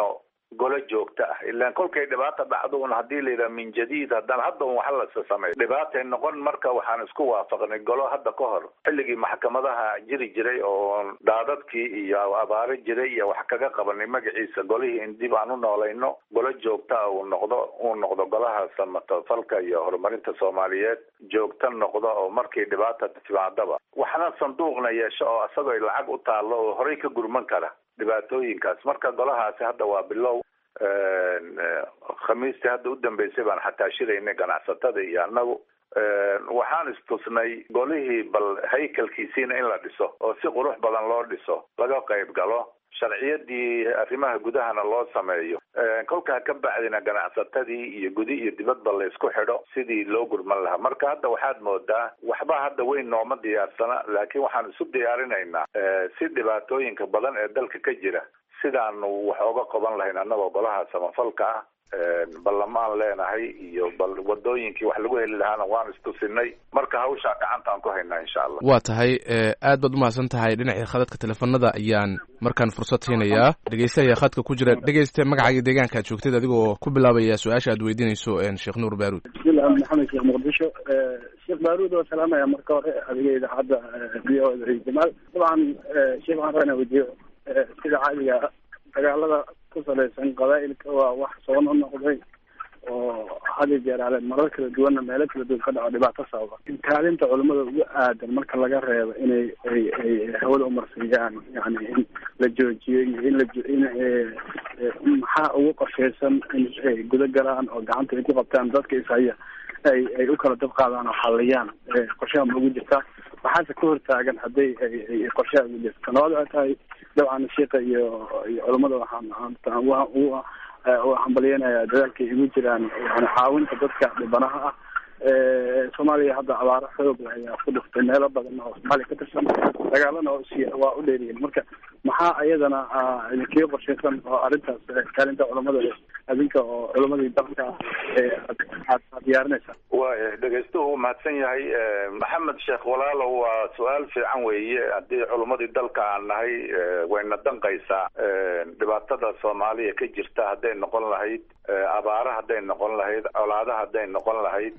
Speaker 13: golo joogto ah ilaan kolkay dhibaata dhacdo un haddii la yidhaha min jadiid haddana hadda un waxa lasa sameeyo dhibaatay noqon. marka waxaan isku waafaqnay golo hadda ka hor xilligii maxkamadaha jiri jiray oo daadadkii iyo abaaro jiray iyo wax kaga qabanay magaciisa golihii in dib aan u noolayno golo joogta uu noqdo uu noqdo golaha samafalka iyo horumarinta soomaaliyeed joogta noqdo oo markii dhibaata timaadaba waxna sanduuqna yeesho oo asagoo lacag u taalo oo horey ka gurman kara dhibaatooyinkaas. marka golahaasi hadda waa bilow. khamiistii hadda u dambeysay baan xataa shiraynay ganacsatada iyo annagu waxaan istusnay golihii bal haykalkiisiina in la dhiso oo si qurux badan loo dhiso laga qayb galo sharciyadii arrimaha gudahana loo sameeyo kolkaa ka bacdina ganacsatadii iyo gudi iyo dibadba la isku xidho sidii loo gurman lahaa. marka hadda waxaad moodaa waxba hadda weyn nooma diyaarsana laakiin waxaan isu diyaarinaynaa si dhibaatooyinka badan ee dalka ka jira sidaanu wax ooga qaban lahayn annagoo golaha samafalka ah ballamaan leenahay iyo bal wadooyinkii wax lagu heli lahaana waan istusinay. marka hawshaa gacantaan ku haynaa insha allah.
Speaker 12: waa tahay aad baad umahadsan tahay. dhinacii khadadka teleefanada ayaan markaan fursad siinayaa dhegeyste ayaa khadka ku jira. dhegeyste magacaaga deegaanka aad joogtid adigoo ku bilaabaya su-aasha aad weydiinayso sheekh nuur baaruud.
Speaker 14: bismillah maxamed sheekh muqdisho. sheekh baaruud oo salaamaya marka hore adiga idaacadda v o a jamaal. dabcan sheekh waxaan rabaa inaan weydiiyo sida caadiga dagaalada ku salaysan qabaa'ilka waa wax soo noqnoqday oo had iyo jeer ale marar kala duwanna meelo kala duwan ka dhaco dhibaato sababa. kaalinta culimada ugu aadan marka laga reebo inay ay ay hawada umarsiiyaan yani in la joojiyo iyo in la in maxaa ugu qorshaysan in ay guda galaan oo gacanta ay ku qabtaan dadka ishaya ay ay u kala dab qaadaan oo xaliyaan qorshaha ma ugu jirtaa. waxaase ka hortaagan hadday ay qorshaha ugu jirta tanawad ay tahay dabcan sheekha iyo iyo culimada waxaan u hambalyeynaya dadaalka igu jiraan yani caawinta dadka dhibanaha ah. soomaaliya hadda abaaro xoog leh ayaa ku dhuftay meelo badan oo soomaaliya ka tirsan dagaalana waa u dheeriyen. marka maxaa ayadana idinkii qorshaysan oo arrintaas kaalinta culamada adinka oo culamadii dalka aad diyaarinaysaa.
Speaker 13: waaya dhegeystuhu uu mahadsan yahay maxamed sheekh walaalow waa su-aal fiican weeye. haddii culumadii dalka aan nahay wayna danqaysaa dhibaatada soomaaliya ka jirta hadday noqon lahayd abaara hadday noqon lahayd colaada hadday noqon lahayd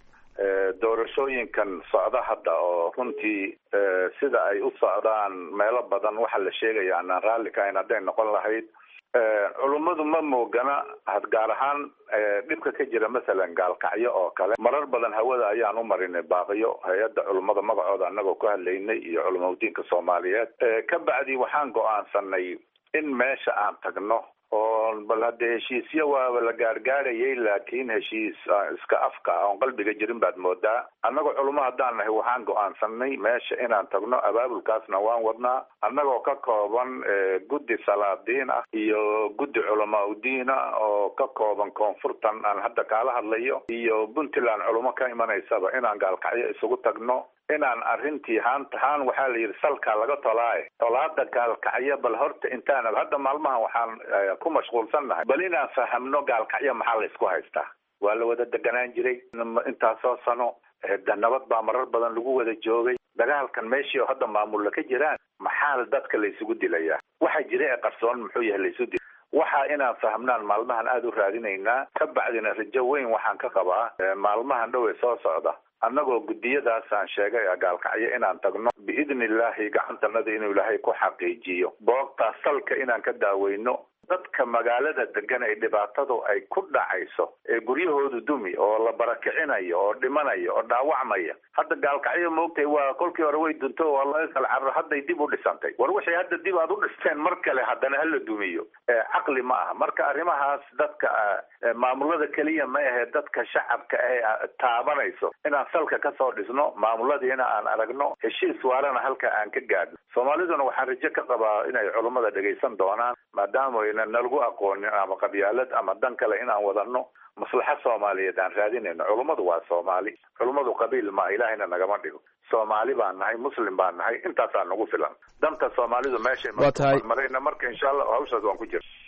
Speaker 13: doorashooyinkan socda hadda oo runtii sida ay u socdaan meelo badan waxa la sheegaya anaan raalli ka hayn hadday noqon lahayd culummadu ma moogana gaar ahaan dhibka ka jira masalan gaalkacyo oo kale marar badan hawada ayaan u marinay baaqiyo hay-adda culummada magacooda annagoo ku hadlaynay iyo culamaudiinka soomaaliyeed. ka bacdi waxaan go-aansanay in meesha aan tagno oo bal hadde heshiisyo waaba la gaargaarayay laakiin heshiis iska afka oon qalbiga jirin baad moodaa. annagoo culimo haddaan nahay waxaan go-aansanay meesha inaan tagno abaabulkaasna waan wadnaa annagoo ka kooban guddi salaadiin ah iyo guddi culamaa udiin ah oo ka kooban koonfurtan aan hadda kaala hadlayo iyo puntland culimo ka imanaysaba inaan gaalkacyo isugu tagno inaan arrintii haanta haan waxaa la yidhi salkaa laga tolaaye tolaada gaalkacyo bal horta intaan hadda maalmahan waxaan ku mashquulsan nahay bal inaan fahamno gaalkacyo maxaa la isku haystaa. waa la wada deganaan jiray intaasoo sano nabad baa marar badan lagu wada joogay. dagaalkan meeshii oo hadda maamulla ka jiraan maxaa dadka la isugu dilayaa waxa jira ee qarsoon muxuu yahay la isu dil waxa inaan fahmnaan maalmahan aada u raadinaynaa. ka bacdina rajo weyn waxaan ka qabaa maalmahan dhow ee soo socda annagoo guddiyadaasaan sheegay gaalkacyo inaan tagno biidni illaahi gacantanada inuu ilaahay ku xaqiijiyo boogtaa salka inaan ka daaweyno dadka magaalada degan ay dhibaatadu ay ku dhacayso ee guryahoodu dumi oo la barakicinayo oo dhimanayo oo dhaawacmaya. hadda gaalkacyo moogtay waa kolkii hore way dunto waa laga kala carro hadday dib u dhisantay. war wixii hadda dib aad u dhisteen mar kale haddana hala dumiyo caqli ma aha. marka arrimahaas dadka maamulada keliya ma ahee dadka shacabka ee taabanayso inaan salka kasoo dhisno maamuladiina aan aragno heshiis waarana halka aan ka gaadhno. soomaaliduna waxaan rajo ka qabaa inay culummada dhegaysan doonaan maadaama ayna nalagu aqoonin ama qabyaalad ama dan kale inaan wadano maslaxa soomaaliyeed aan raadinayno. culummadu waa soomaali culummadu qabiil ma ilaahayna nagama dhigo. soomaali baan nahay muslim baan nahay intaasaa nagu filan. danta soomaalidu meeshay marayna marka insha allah hawshaas waan ku jira.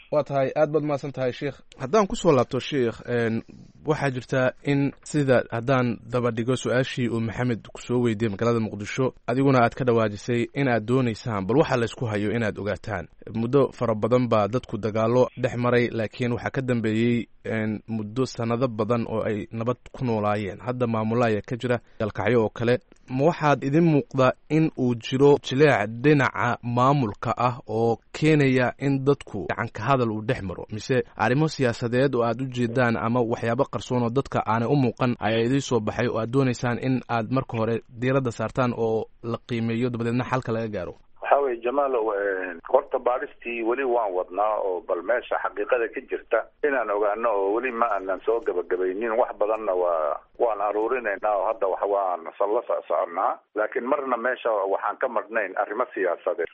Speaker 12: waa tahay aad baad mahadsan tahay sheikh. haddaan kusoo laabto sheikh, waxaa jirta in sida haddaan daba dhigo su-aashii uu maxamed kusoo weydiiyey magaalada muqdisho, adiguna aad ka dhawaajisay inaad doonaysaan bal waxa laysku hayo inaad ogaataan. muddo fara badan baa dadku dagaalo dhex maray, laakiin waxaa ka dambeeyey muddo sanado badan oo ay nabad ku noolaayeen. hadda maamula ayaa ka jira galkacyo oo kale. ma waxaad idin muuqda in uu jiro jileec dhinaca maamulka ah oo keenaya in dadku gacanka hadal uu dhex maro, mise arrimo siyaasadeed oo aad u jeedaan ama waxyaabo qarsoon oo dadka aanay u muuqan ayaa idiin soo baxay oo aad doonaysaan in aad marka hore diiradda saartaan oo la qiimeeyo dabadeedna xalka laga gaaro?
Speaker 13: waxaa weye jamaalow, horta baadhistii weli waan wadnaa oo bal meesha xaqiiqada ka jirta inaan ogaano oo weli ma aanan soo gabagabaynin. wax badanna waa waan aruurinaynaa oo hadda wax waan la soconaa, laakiin marna meesha waxaan ka marnayn arrimo siyaasadeed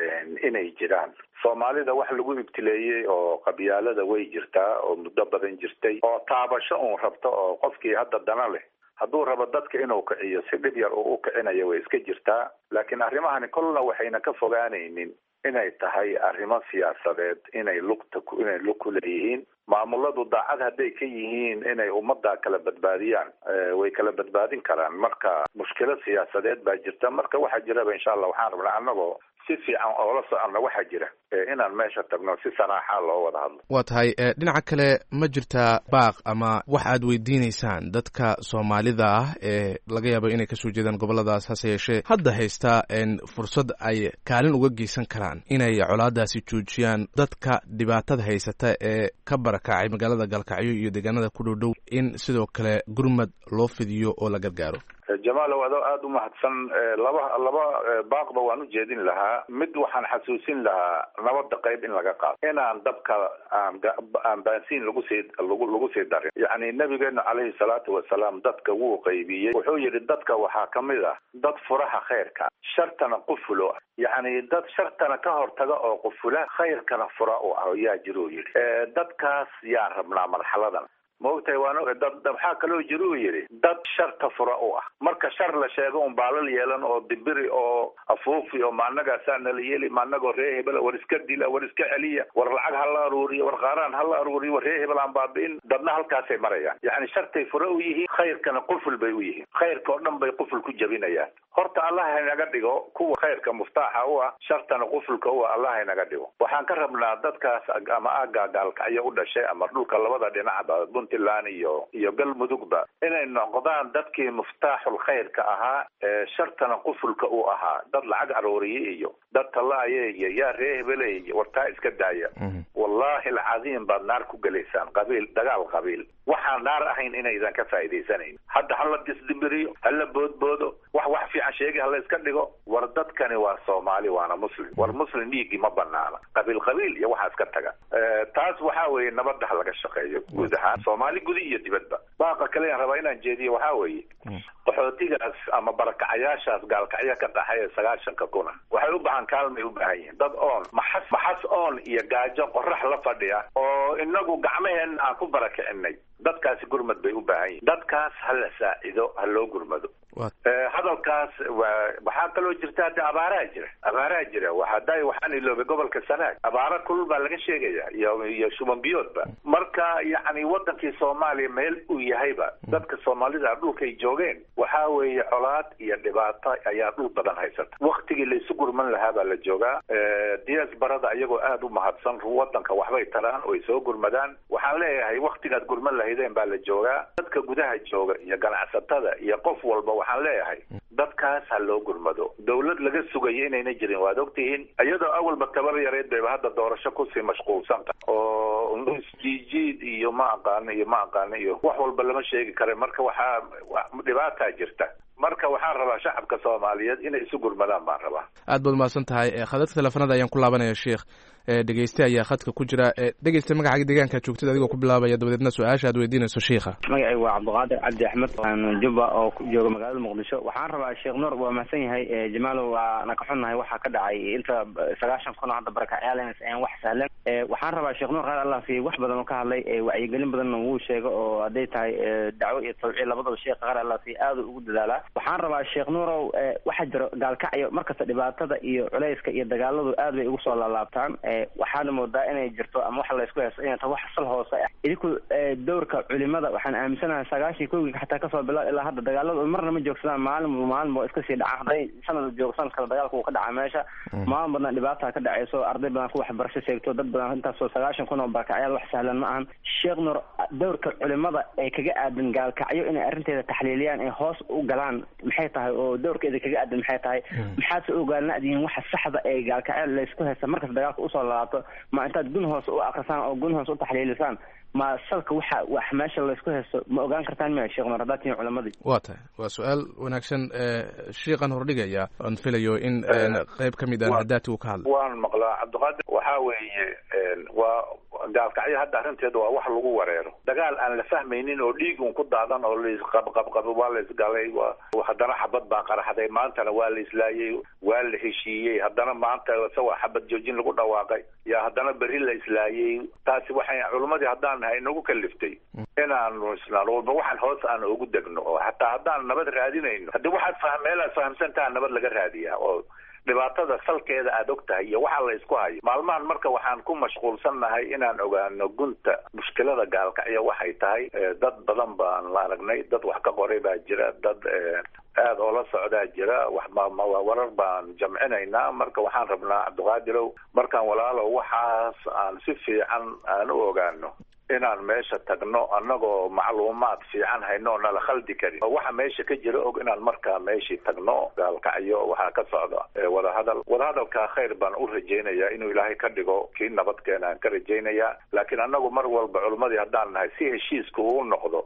Speaker 13: inay jiraan. soomaalida wax lagu ibtileeyey oo qabyaalada way jirtaa oo muddo badan jirtay, oo taabasho uun rabto oo qofkii hadda dana leh hadduu rabo dadka inuu kiciyo si dhib yar uu u kicinayo way iska jirtaa. laakiin arrimahani kolna waxayna ka fogaanaynin inay tahay arrimo siyaasadeed, inay lugta inay lug ku leeyihiin. maamuladu daacad hadday ka yihiin inay ummadda kala badbaadiyaan way kala badbaadin karaan. marka mushkilad siyaasadeed baa jirta. marka waxaa jiraba insha allah waxaan rabnaa annagoo si fiican oo la soconno waxaa jira inaan meesha tagno si saraaxa loo wada hadlo.
Speaker 12: waa tahay dhinaca kale, ma jirtaa baaq ama wax aad weydiinaysaan dadka soomaalida ah ee laga yaabo inay kasoo jeedaan goboladaas, hase yeeshee hadda haysta fursad ay kaalin uga geysan karaan inay colaadaasi joojiyaan? dadka dhibaatada haysata ee ka barakacay magaalada galkacyo iyo deegaanada ku dhow dhow in sidoo kale gurmad loo fidiyo oo la gargaaro.
Speaker 13: jamaalow, adoo aada u mahadsan. laba laba baaqba waan u jeedin lahaa. mid waxaan xasuusin lahaa nabadda qayb in laga qaado, inaan dabka aan aan baansiin lagu sii lagu lagu sii darin. yacni nabigeena calayhi salaatu wasalaam dadka wuu qaybiyey. wuxuu yidhi dadka waxaa ka mid ah dad furaha khayrka, shartana qufulo. yacni dad shartana ka hortaga oo qufula, khayrkana fura u ah yaa jiruu yidhi. dadkaas yaan rabnaa marxaladan. maogtahay waan dad waxaa kaloo jira uu yidhi dad sharta fura u ah. marka shar la sheego un baalal yeelan oo dibiri oo afuufi oo maanagaasaa nala yeeli, maanagoo ree hebela war iska dila, war iska celiya, war lacag hala aruuriyo, war qaaraan hala aruuriyo, war ree hebel aan baabi'in. dadna halkaasay marayaan. yacni shartay fura u yihiin, khayrkana quful bay u yihiin. khayrka oo dhan bay quful ku jabinayaan. horta allah haynaga dhigo kuwa khayrka muftaaxa u ah, shartana qufulka u ah allah haynaga dhigo. waxaan ka rabnaa dadkaas ama aagaa gaalkacyo u dhashay ama dhulka labada dhinacba puntland iyo iyo galmudugba inay noqdaan dadkii muftaaxul khayrka ahaa, ee shartana qufulka u ahaa. dad lacag arooriye iyo dad talaaye iyo yaa ree hebele iyo wartaa iska daaya. wallahi alcadiim baad naar ku gelaysaan qabiil dagaal qabiil waxaan naar ahayn inaydan ka faa'iidaysanayn. hadda hala disdibiriyo, hala boodboodo, wax wax fiican sheegi hala iska dhigo. war dadkani waa Soomaali waana muslim. war muslim dhiigi ma banaana. qabiil qabiil iyo waxa iska taga. taas waxa weeye nabadda laga shaqeeyo guud ahaan Soomaali gudi iyo dibadba. baaqa kale aan rabaa inaan jeediyo waxa weeye qaxootigaas ama barakacayaashaas gaalkacyo ka dhaxay sagaashanka kuna waxay u baahan kaalmay u baahan yihiin. dad oon maxas maxas oon iyo gaajo qorax la fadhiya oo inagu gacmaheen aan ku barakacinay. dadkaasi gurmad bay u baahan yihiin. dadkaas hala saacido, ha loo gurmado. hadalkaas waxaa kaloo jirta hadda abaaraa jira abaaraa jira waxaday waxaan iloobay gobolka Sanaag abaara kulul baa laga sheegaya iyo iyo shuban biyoodba. marka yacni wadankii Soomaaliya meel uu yahayba dadka Soomaalida dhulkay joogeen waxaa weeye colaad iyo dhibaato ayaa dhul badan haysata. waqtigii la isu gurman lahaa baa la joogaa. diyaas barada iyagoo aad u mahadsan wadanka waxbay taraan oo ay soo gurmadaan. waxaan leeyahay waqtigaad gurman lahaydeen baa la joogaa. dadka gudaha jooga iyo ganacsatada iyo qof walba waxaan leeyahay dadkaas ha loo gurmado. dawlad laga sugayo inayna jirin waad ogtihiin. iyadoo awalba tabar yareed bayba hadda doorasho kusii mashquulsanta oo jijiid iyo ma aqaano iyo ma aqaano iyo wax walba lama sheegi kare. marka waxaa dhibaataa jirta. marka waxaan rabaa shacabka Soomaaliyeed inay isu gurmadaan baan rabaa.
Speaker 12: aad baad mahadsan tahay. khadadka telefoonada ayaan ku laabanaya sheekh. dhegeyste ayaa khadka ku jira. dhegeyste magacaaga deegaanka joogtada adigoo ku bilaabaya dabadeedna su-aasha aad weydiinayso sheekha.
Speaker 15: magacay waa Cabdiqaadir Cabdi Axmed aan Jubba oo jooga magaalada Muqdisho. waxaan rabaa Sheekh Nuur waa mahadsan yahay. Jamaalow waa na ka xunnahay waxa ka dhacay inta sagaashan kun hadda barakacayaalens aan wax sahlan. waxaan rabaa Sheekh Nuur qaar Allah fi wax badan oo ka hadlay wacyigelin badan uu sheego oo haday tahay dacwo iyo tawciid labadaba Sheekh qaar Allah fi aad ugu dadaala. waxaan rabaa Sheekh Nuur waxa jiro gaalkacyo markasta dhibaatada iyo culayska iyo dagaaladu aad bay ugu soo laalaabtaan. waxaana moodaa inay jirto ama waxa laysku haysto inay tahay wax sal hoose ah idinku dowrka culimada waxaan aaminsanahay sagaashii kowgii xataa kasoo bilaab ilaa hadda dagaalada marna ma joogsadaan maalin maalin boo iska sii dhaca hadday sanad joogsan kala dagaalka uu ka dhaca meesha maalin badan dhibaata ka dhacayso arday badan ku waxbarasho sheegto dad badan intaasoo sagaashan kun oo barkacyaal wax sahlan ma ahan sheekh nur dowrka culimada ay kaga aadan gaalkacyo inay arrinteeda taxliiliyaan ay hoos u galaan maxay tahay oo dowrkeeda kaga aadan maxay tahay maxaad soo ogaalnaadiin waxa saxda ee gaalkacyo laysku haysta markas dagaalka usoo laabato ma intaad gun hoos u akrisaan oo gun hoos u taxliilisaan ma salka waxa wax meesha laysku haysto ma ogaan kartaan miya sheekh nur haddaad tihiin culimadii
Speaker 12: waa tahay waa su-aal wanaagsan sheekhan hordhigaya aan filayo in qayb ka mid ah hadaati uu ka hadla
Speaker 13: waan maqlaa cabdiqaadir waxaa weeye waa gaalkacyo hadda arrinteeda waa wax lagu wareero dagaal aan la fahmaynin oo dhiig un ku daadan oo laisqabqabqabo waa la isgalay waa haddana xabad baa qaraxday maantana waa la islaayey waa la heshiiyey haddana maanta isawa xabad joojin lagu dhawaaqay yaa haddana berri la islaayey taasi waxay culimadii haddaan nahay inagu kaliftay inaanu islaan walba waxaan hoos aan ugu degno oo hataa haddaan nabad raadinayno haddii waxaad fah meelaad fahamsantaha nabad laga raadiyaa oo dhibaatada salkeeda aada og tahay iyo waxa la isku hayo maalmahan marka waxaan ku mashquulsannahay inaan ogaano gunta mushkilada gaalkacyo waxay tahay dad badan baan la aragnay dad wax ka qoray baa jira dad aada oo la socdaa jira wax warar baan jamcinaynaa marka waxaan rabnaa cabdiqaadirow markaan walaalow waxaas aan si fiican aan u ogaano inaan meesha tagno annagoo macluumaad fiican hayno oo nala khaldi karin waxa meesha ka jira og inaan markaa meeshii tagno gaalkacyo waxaa ka socda wadahadal wadahadalkaa khayr baan u rajaynayaa inuu ilaahay ka dhigo kii nabadkeena aan ka rajaynayaa laakiin annagu mar walba culimmadii haddaan nahay si heshiiska uu noqdo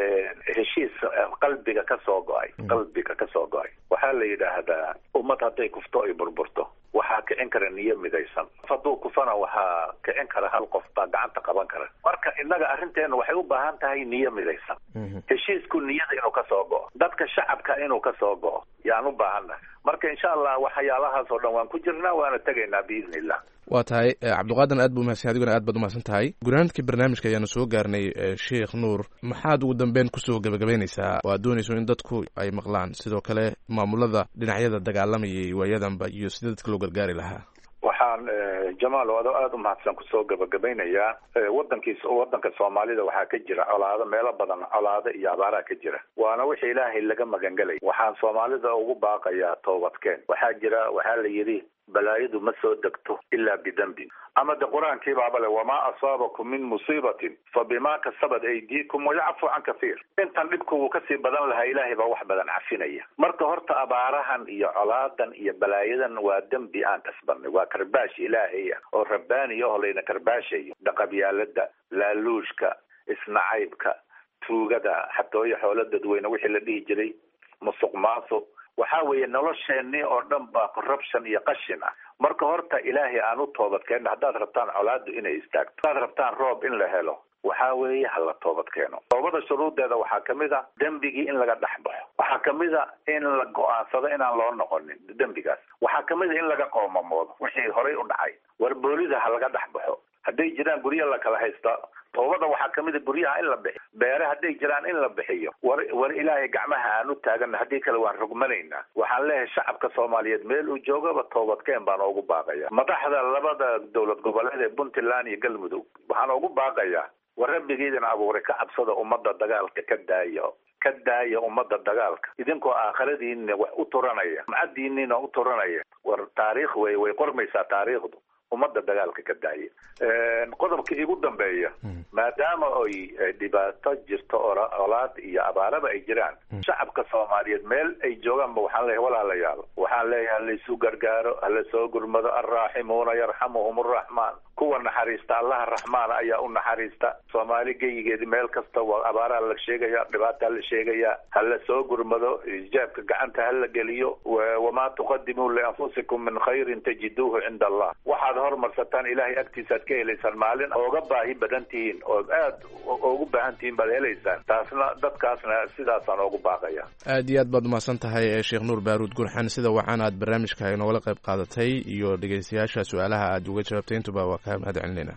Speaker 13: heshiis qalbiga ka soo go-ay qalbiga ka soo go-ay waxaa la yidhaahdaa ummad hadday kufto ay burburto waxaa kicin kara niyo midaysan hadduu kufana waxaa kicin kara hal qof baa gacanta qaban kara marka innaga arrinteena waxay u baahan tahay niyo midaysan heshiisku niyada inuu ka soo go-o dadka shacabka inuu ka soo go-o yaan u baahannahay marka insha allah waxyaalahaas oo dhan waan ku jirnaa waana tegaynaa biidni illah
Speaker 12: waa tahay cabdiqaadir aad buu mahadsan adiguna aad baad umahadsan tahay gunaanadkii barnaamijka ayaanu soo gaarnay sheekh nuur maxaad ugu dambeyn kusoo gebagabaynaysaa oo aad doonayso in dadku ay maqlaan sidoo kale maamulada dhinacyada dagaalamayay waayadanba iyo sida dadka loo gargaari lahaa
Speaker 13: waxaan jamaal adoo aada u mahadsan kusoo gebagabaynayaa wadankiis wadanka soomaalida waxaa ka jira colaado meelo badan colaado iyo abaaraa ka jira waana wixii ilaahay laga magangelay waxaan soomaalida ugu baaqayaa toobadkeen waxaa jira waxaa la yidhi balaayadu ma soo degto ilaa bidembin ama de qur-aankii baaba le wamaa asaabakum min musiibatin fa bimaa kasabat aydiikum wayacfu can kahiir intan dhibku wuu kasii badan lahaa ilaahay baa wax badan cafinaya marka horta abaarahan iyo colaadan iyo balaayadan waa dembi aan kasbanay waa karbaash ilaahay ah oo rabbaani aho layna karbaashayo dhaqabyaalada laaluushka isnacaybka tuugada xatooyo xoolo dadweyne wixii la dhihi jiray musuq maasuq waxaa weeye nolosheenii oo dhan baa corruption iyo qashin ah marka horta ilaahay aan u toobadkeeno haddaad rabtaan colaadu inay istaagto haddaad rabtaan roob in la helo waxaa weeye hala toobadkeeno toobada shuruudeeda waxaa kamid a dembigii in laga dhex baxo waxaa kamid a in la go-aansado inaan loo noqonin dembigaas waxaa kamid a in laga qoomamoodo wixii horay u dhacay warboolida ha laga dhex baxo hadday jiraan guryo la kala haysta toobada waxaa kamid a guryaha in la bixiyo beere hadday jiraan in la bixiyo war war ilaahay gacmaha aan u taagana haddii kale waan rogmanaynaa waxaan leeyahay shacabka soomaaliyeed meel uu joogaba toobadkeen baan ugu baaqaya madaxda labada dowlad goboleed ee puntland iyo galmudug waxaan ugu baaqayaa war rabbigiidin abuuray ka cabsada ummadda dagaalka ka daayo ka daaya ummadda dagaalka idinkoo aakhiradiina wax u turanaya macadiinina u turanaya war taariikh wey way qormaysaa taariikhdu ummadda dagaalka ka daaya qodobka igu dambeeya maadaama ay dhibaato jirto olaad iyo abaaraba ay jiraan shacabka soomaaliyeed meel ay joogaanba waxaan leeyahay walaalayaal waxaan leeyahay halaysu gargaaro hala soo gurmado arraaximuuna yarxamuhum arraxmaan kuwa naxariista allaha raxmaana ayaa u naxariista soomaali geyigeedi meel kasta waa abaaraa la sheegaya dhibaataa la sheegaya hala soo gurmado ijaabka gacanta hala geliyo wamaa tuqadimuu lianfusikum min khayrin tajiduuhu cinda allah waxaad hormarsataan ilaahay agtiisaad ka helaysaan maalin ooga baahi badan tihiin oo aad ugu baahan tihiin baad helaysaan taasna dadkaasna sidaasaan ugu baaqaya
Speaker 12: aad iyo aad baad umahadsan tahay sheekh nuur baaruud gurxan sida waxaan aad barnaamijka inoola qayb qaadatay iyo dhegeystayaasha su-aalaha aad uga jawaabtay intuba waa kaa mahad celinayna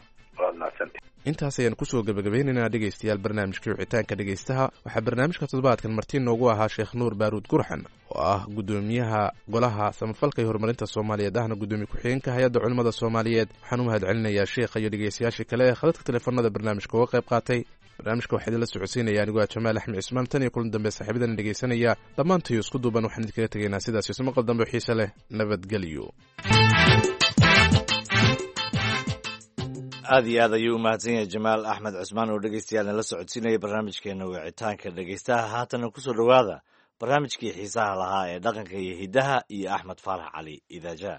Speaker 12: intaas ayaan kusoo gebagabaynaynaa dhegeystayaal barnaamijkii wicitaanka dhegeystaha waxaa barnaamijka toddobaadkan marti noogu ahaa sheekh nuur baaruud gurxan oo ah guddoomiyaha golaha samafalka iyo horumarinta soomaaliyeed ahna guddoomiye ku-xigeenka hay-adda culimmada soomaaliyeed. waxaan u mahad celinayaa sheekha iyo dhegeystayaashii kale ee khadadka teleefanada barnaamijka uga qayb qaatay. barnaamijka waxaa idinla socodsiinaya anigu ah jamaal axmed cismaan. tan iyo kulan dambe saaxiibadan dhegeysanaya dhammaantayo isku duuban waxaan idinkaga tegaynaa sidaas isu maqal dambe xiise leh. nabadgelyo.
Speaker 3: aad iyo aad ayuu u mahadsan yahay jamaal axmed cusmaan oo dhegeystayaal nala socodsiinaya barnaamijkeena wicitaanka dhegeystaha. haatana kusoo dhowaada barnaamijkii xiisaha lahaa ee dhaqanka iyo hiddaha iyo axmed faarax cali idaaja.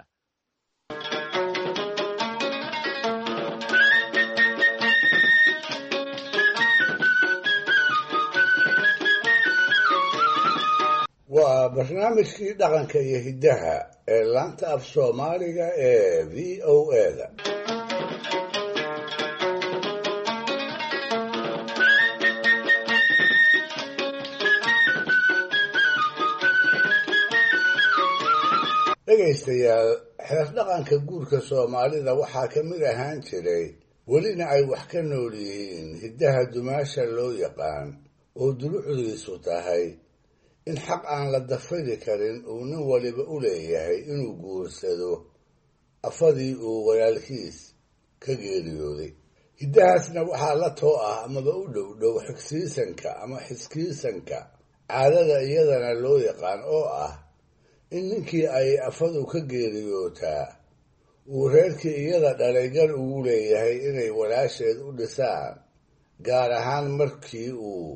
Speaker 5: waa barnaamijkii dhaqanka iyo hiddaha ee laanta af soomaaliga ee v o a-da. dhegaystayaal, xeer dhaqanka guurka soomaalida waxaa ka mid ahaan jiray welina ay wax ka nool yihiin hiddaha dumaasha loo yaqaan oo dulucdiisu tahay in xaq aan la dafiri karin uu nin waliba u leeyahay inuu guursado afadii uu walaalkiis ka geeriyooday. hiddahaasna waxaa la too ah amaba u dhow dhow xigsiisanka ama xiskiisanka caadada iyadana loo yaqaan oo ah in ninkii ay afadu ka geeriyootaa uu reerkii iyada dhalay gar ugu leeyahay inay walaasheed u dhisaan, gaar ahaan markii uu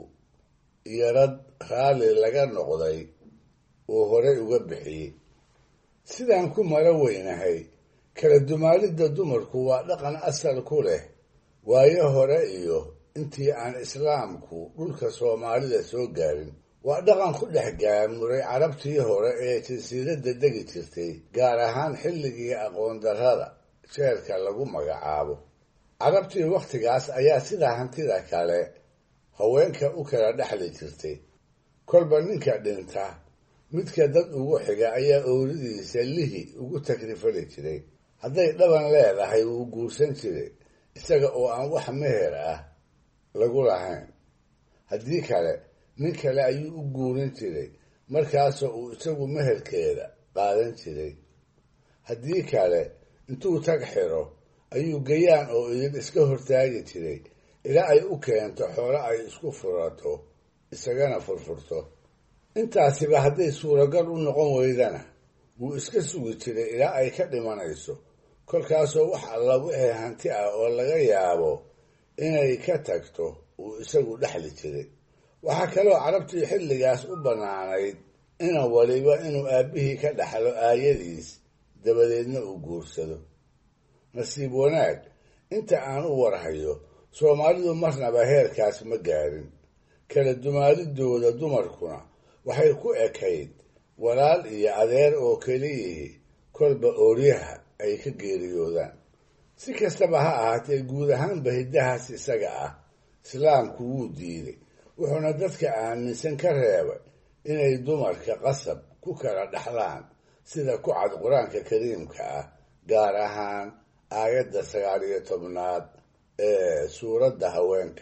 Speaker 5: yarad raalli laga noqday uu horey uga bixiyey. sidaan ku mala weynahay, kala dumaalidda dumarku waa dhaqan asal ku leh waayo hore iyo intii aan islaamku dhulka soomaalida soo gaarin. waa dhaqan ku dhex gaamuray carabtii hore ee jasiiradda degi jirtay, gaar ahaan xilligii aqoon darrada jeerka lagu magacaabo. carabtii wakhtigaas ayaa sidaa hantida kale haweenka u kala dhexli jirtay. kolba ninka dhinta midka dad ugu xiga ayaa ooridiisa lihi ugu takrifali jiray. hadday dhaban leedahay wuu guursan jiray isaga oo aan wax meher ah lagu lahayn. haddii kale nin kale ayuu u guurin jiray, markaasoo uu isagu meherkeeda qaadan jiray. haddii kale intuu tag xiro ayuu gayaan oo idin iska hortaagi jiray ilaa ay u keento xoolo ay isku furato isagana furfurto. intaasiba hadday suuragal u noqon weydana wuu iska sugi jiray ilaa ay ka dhimanayso, kolkaasoo wax alla wixii hanti ah oo laga yaabo inay ka tagto uu isagu dhexli jiray. waxaa kaloo carabtii xilligaas u bannaanayd inan waliba inuu aabbihii ka dhaxlo aayadiis dabadeedna uu guursado. nasiib wanaag, inta aan u warhayo soomaalidu marnaba heerkaas ma gaarin. kala dumaalidooda dumarkuna waxay ku ekayd walaal iyo adeer oo keliyihii kolba ooryaha ay ka geeriyoodaan. si kastaba ha ahaatee, guud ahaanba hiddahaas isaga ah islaamku wuu diiday, wuxuuna dadka aaminsan ka reebay inay dumarka qasab ku kala dhaxlaan sida ku cad qur-aanka kariimka ah, gaar ahaan aayadda sagaal iyo tobnaad ee suuradda haweenka.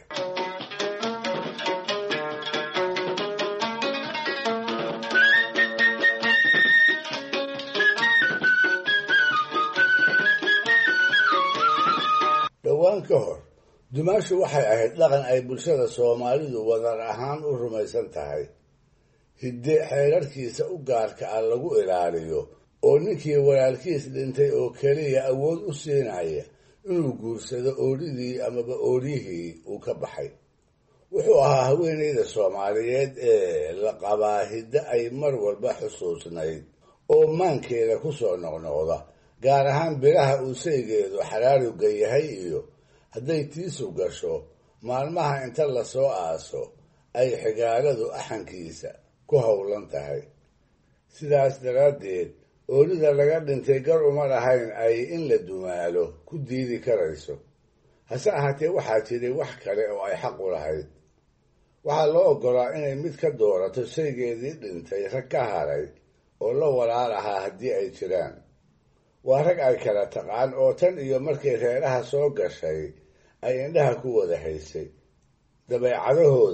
Speaker 5: dhowaan ka hor, dumaashu waxay ahayd dhaqan ay bulshada soomaalidu wadar ahaan u rumaysan tahay. hidde xeerarkiisa u gaarka ah lagu ilaaliyo oo ninkii walaalkiis dhintay oo keliya awood u siinaya inuu guursado ooridii amaba ooryihii uu ka baxay. wuxuu ahaa haweenayda soomaaliyeed ee la qabaa hidde ay mar walba xusuusnayd oo maankeeda ku soo noqnoqda, gaar ahaan bilaha uu saygeedu xaraaruga yahay iyo hadday tiisu gasho maalmaha inta lasoo aaso ay xigaaladu axankiisa ku howlan tahay. sidaas daraaddeed, oorida laga dhintay gar uma lahayn ay in la dumaalo ku diidi karayso. hase ahaatee, waxaa jiray wax kale oo ay xaq u lahayd. waxaa loo oggolaa inay mid ka doorato saygeedii dhintay rag ka haray oo la walaal ahaa haddii ay jiraan. waa rag ay kala taqaan oo tan iyo markay reeraha soo gashay ay indhaha ku wada haysay. dabeecadahooda,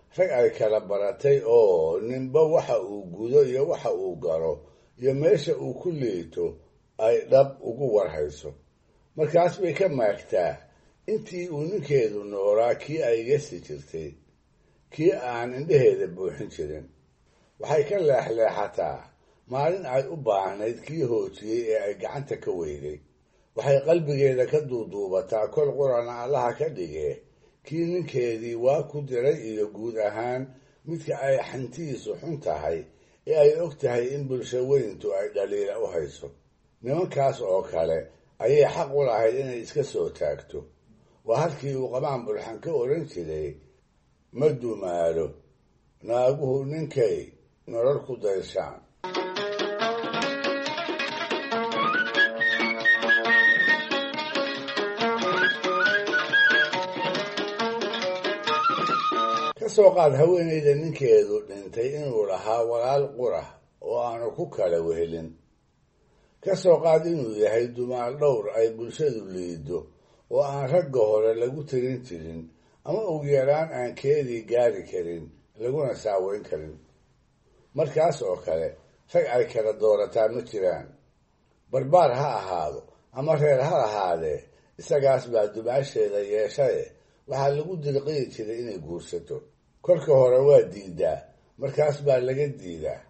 Speaker 5: rag ay kala baratay oo ninba waxa uu gudo iyo waxa uu galo iyo meesha uu ku liito ay dhab ugu warhayso. markaas bay ka maagtaa intii uu ninkeedu noolaa kii ay gesi jirtay, kii aan indhaheeda buuxin jirin. waxay ka leexleexataa maalin ay u baahnayd kii hoojiyey ee ay gacanta ka weyday. waxay qalbigeeda ka duuduubataa kol qurana allaha ka dhigee kii ninkeedii waa ku diray iyo guud ahaan midka ay xantiisu xun tahay ee ay og tahay in bulsho weyntu ay dhaliila u hayso. nimankaas oo kale ayay xaq u lahayd inay iska soo taagto. waa halkii uu qabaan bulxan ka odhan jiray, ma dumaalo naaguhu ninkay nolol ku dayshaan. kasoo qaad haweenayda ninkeedu dhintay inuu lahaa walaal qura oo aanu ku kala wehelin. kasoo qaad inuu yahay dumaal dhowr ay bulshadu liido oo aan ragga hore lagu tirin jirin ama ugu yaraan aan keedii gaari karin laguna saaweyn karin. markaas oo kale rag ay kala doorataa ma jiraan. barbaar ha ahaado ama reer ha ahaadee isagaas baa dumaasheeda yeeshaye waxaa lagu dirqiyi jiray inay guursato. kolka hore waa diidaa, markaas baa laga diidaa.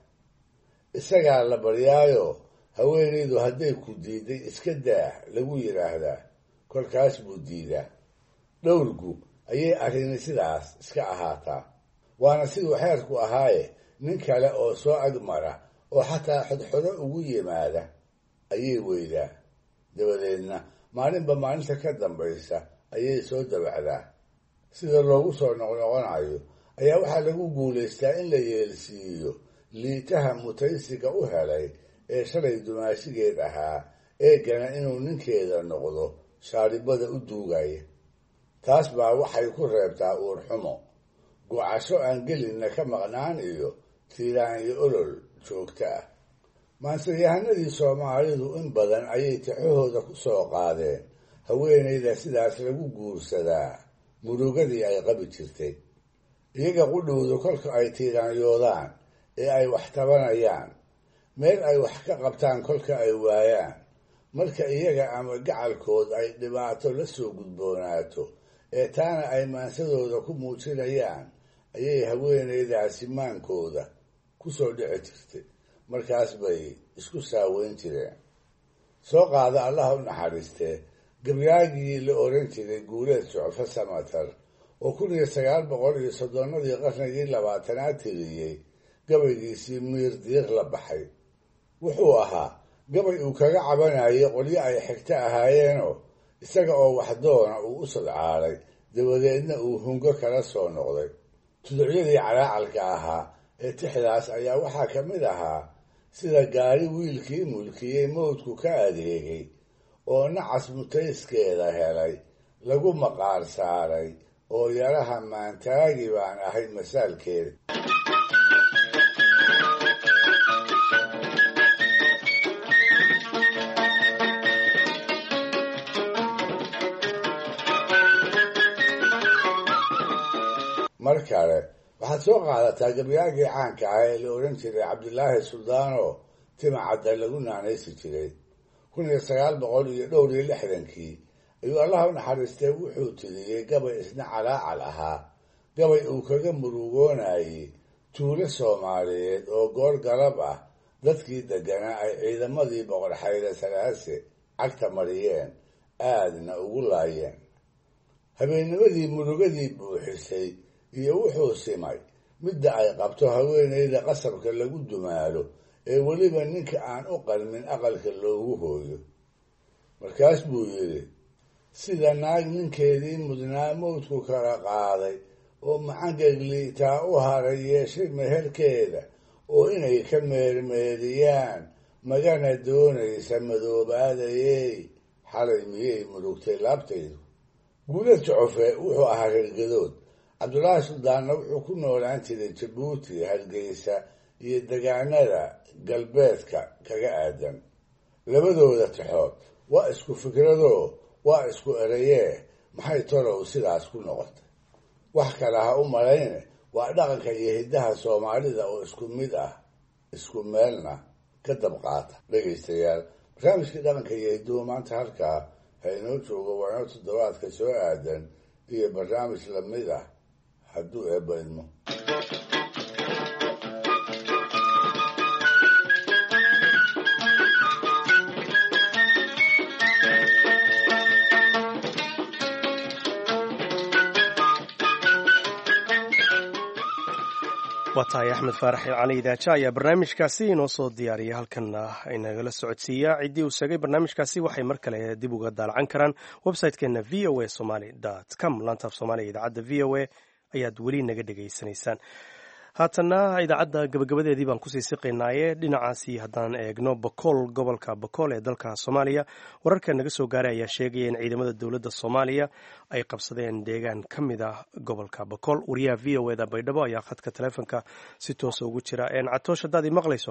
Speaker 5: isagaa la baryaayo haweenaydu hadday ku diiday iska daah lagu yidhaahdaa, kolkaas buu diidaa. dhowrgu ayay arrini sidaas iska ahaataa. waana siduu xeerku ahaaye nin kale oo soo agmara oo xataa xodxodo ugu yimaada ayay weydaa. dabadeedna maalinba maalinta ka dambaysa ayay soo dabacdaa. sida loogu soo noqnoqonayo ayaa waxaa lagu guulaystaa in la yeelsiiyo liitaha mutaysiga u helay ee shalay dumaashigeed ahaa eegana inuu ninkeeda noqdo shaaribada u duugaya. taas baa waxay ku reebtaa uurxumo, gocasho aan gelinna ka maqnaan iyo tiiraan iyo olol joogto ah. maanseyahanadii soomaalidu in badan ayay tixahooda ku soo qaadeen haweenayda sidaas lagu guursadaa murugadii ay qabi jirtay. iyaga qudhowdu kolka ay tiiraanyoodaan ee ay wax tabanayaan, meel ay wax ka qabtaan kolka ay waayaan, marka iyaga ama gacalkood ay dhibaato la soo gudboonaato ee taana ay maansadooda ku muujinayaan, ayay haweenaydaasi maankooda ku soo dhici jirtay. markaas bay isku saaweyn jireen. soo qaada allaha u naxariistee gabyaagii la oran jiray guuleed socfo samatar oo kun iyo sagaal boqol iyo soddonadii qarnigii labaatanaad tiriyey gabaygiisii miir diiq la baxay. wuxuu ahaa gabay uu kaga cabanayay qolyo ay xigto ahaayeenoo isaga oo waxdoona uu u sadcaalay, dabadeedna uu hungo kala soo noqday. tuducyadii calaacalka ahaa ee tixdaas ayaa waxaa ka mid ahaa sida gaari wiilkii mulkiyey mawdku ka adeegay oo nacas mutayskeeda helay lagu maqaar saaray oo yaraha maantaagi baan ahay masaalkeeda. mar kale waxaad soo qaadataa gabyaagii caanka ah ee la odhan jiray cabdilaahi suldaanoo tima cadda lagu naanaysi jiray. kun iyo sagaal boqol iyo dhowr iyo lixdankii ayuu allaha u naxariistee wuxuu tiriyey gabay isna calaacal ahaa, gabay uu kaga murugoonayey tuulo soomaaliyeed oo goor galab ah dadkii degganaa ay ciidamadii boqor xayle salaase cagta mariyeen, aadna ugu laayeen. habeennimadii murugadii buuxisay iyo wuxuu simay midda ay qabto haweenayda qasabka lagu dumaalo ee weliba ninka aan u qalmin aqalka loogu hooyo. markaas buu yidhi, sida naag ninkeedii mudnaa mawdku kala qaaday oo macangegliitaa u haray yeeshay meherkeeda oo inay ka meermeeriyaan magana doonaysa madoobaadayey, xalay miyay murugtay laabtaydu. guuleed socofe wuxuu ahaa reergadood. cabdulaahi suldaanna wuxuu ku noolaan jiray jabuuti, hargeysa iyo degaanada galbeedka kaga aadan. labadooda tixood waa isku fikradoo waa isku erayee maxay tolow sidaas ku noqotay. wax kale ha u malayne waa dhaqanka iyo hiddaha soomaalida oo isku mid ah isku meelna ka dabqaata. dhegaystayaal, barnaamijkii dhaqanka iyo hidduhu maanta halkaa ha inoo joogo. waa inoo toddobaadka soo aadan iyo barnaamij lamid ah hadduu eebba idmo.
Speaker 2: waa tahay axmed faarax cali idaaja ayaa barnaamijkaasi inoo soo diyaariyay halkanna inagala socodsiiyaa. ciddii uu sheegay barnaamijkaasi waxay mar kale dib uga daalacan karaan website-keena v o a somaly dot com. laantaaf soomaaliga idaacadda v o a ayaad weli naga dhegaysanaysaan. haatanna idaacadda gabagabadeedii baan kusii siqaynaaye dhinacaasi haddaan eegno bakool, gobolka bakool ee dalka soomaaliya. wararka naga soo gaaray ayaa sheegaya in ciidamada dowladda soomaaliya ay qabsadeen deegaan ka mid ah gobolka bakool. wariyaha v o eda baydhabo ayaa khadka taleefonka si toosa ugu jira. catoosh, haddaad ii maqlayso?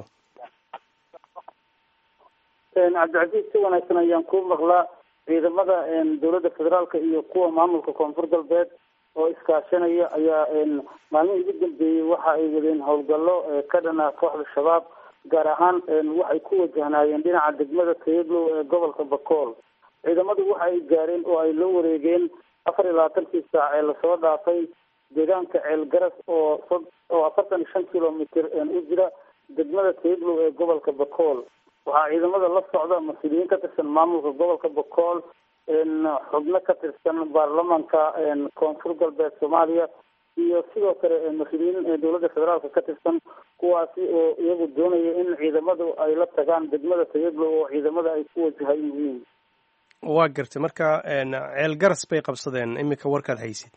Speaker 16: cabdicasiis, si wanaagsan ayaan kuu maqlaa. ciidamada dowladda federaalka iyo kuwa maamulka koonfur galbeed oo iskaashanaya ayaa maalmihii ugu dambeeyey waxa ay wadeen howlgallo ka dhana kooxda shabaab, gaar ahaan waxay ku wajahnaayeen dhinaca degmada tayaglow ee gobolka bakool. ciidamadu waxa ay gaareen oo ay la wareegeen afar iyo labaatankii saac ee lasoo dhaafay deegaanka ceelgaras oo oo afartan iyo shan kilomitr u jira degmada tayaglow ee gobolka bakool. waxaa ciidamada la socda mas-uuliyiin ka tirsan maamulka gobolka bakool, xubno ka tirsan baarlamanka koonfur galbeed soomaaliya iyo sidoo kale mas-uuliyiin dowladda federaalka ka tirsan, kuwaasi oo iyagu doonaya in ciidamadu ay la tagaan degmada tayaglow oo ciidamada ay ku wajahan yihiin.
Speaker 2: waa gartay, marka ceel garas bay qabsadeen, iminka warkaad haysid?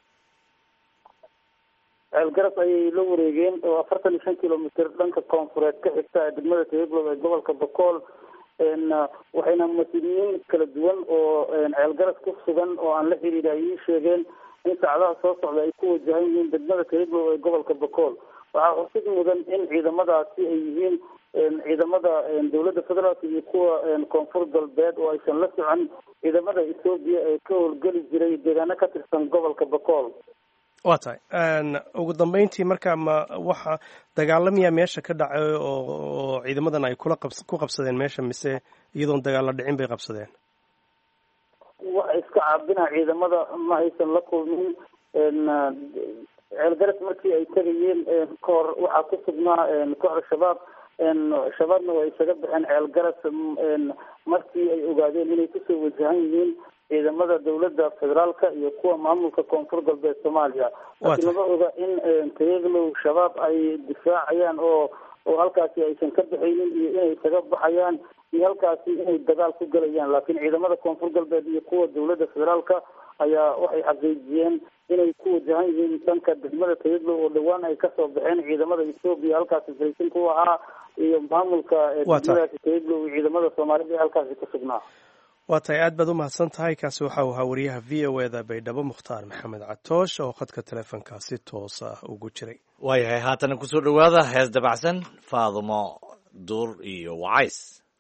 Speaker 16: ceel garas ayay la wareegeen oo afartan iyo shan kilomitr dhanka koonfureed ka xigta ee degmada tayaglow ee gobolka bakool. waxayna mas-uuliyiin kala duwan oo ceel garas ku sugan oo aan la xiriira ay ii sheegeen in saacadaha soo socda ay ku wajahan yihiin degmada tayaglow ee gobolka bakool. waxaa xusid mudan in ciidamadaasi ay yihiin ciidamada dowladda federaalka iyo kuwa koonfur galbeed oo aysan la socon ciidamada ethoobiya ee ka howlgeli jiray deegaano ka tirsan gobolka bakool.
Speaker 2: waa tahay, ugu dambeyntii marka ma waxa dagaalamiya meesha ka dhacay oo ciidamadan ay kula qabs ku qabsadeen meesha, mise iyadoon dagaalla dhicin bay qabsadeen?
Speaker 16: waxa iska caabina ciidamada ma aysan la kulmin. ceelgaras markii ay tegayeen ka hor waxaa ku sugnaa kooxda shabaab. shabaabna waa isaga baxeen ceelgaras markii ay ogaadeen inay kusoo wajahan yihiin ciidamada dowladda federaalka iyo kuwa maamulka koonfur galbeed soomaaliya. laakiin lama oga in tayaglow shabaab ay difaacayaan oo oo halkaasi aysan ka baxaynin iyo inay isaga baxayaan iyo halkaasi inay dagaal ku galayaan. laakiin ciidamada koonfur galbeed iyo kuwa dowladda federaalka ayaa waxay xaqiijiyeen inay ku wajahan yihiin dhanka degmada tayaglow oo dhawaan ay kasoo baxeen ciidamada ethoobiya halkaasi fariisin ku ahaa iyo maamulka degmadaasi tayaglow iyo ciidamada soomaalida ee halkaasi ku sugnaa.
Speaker 2: waa tahay, aad baad u mahadsan tahay. kaasi waxa uu ahaa wariyaha v o eda baydhabo mukhtaar maxamed catoosh oo khadka taleefonka si toos ah ugu jiray.
Speaker 3: waayahay, haatana kusoo dhowaada hees dabacsan faadumo duur iyo wacays.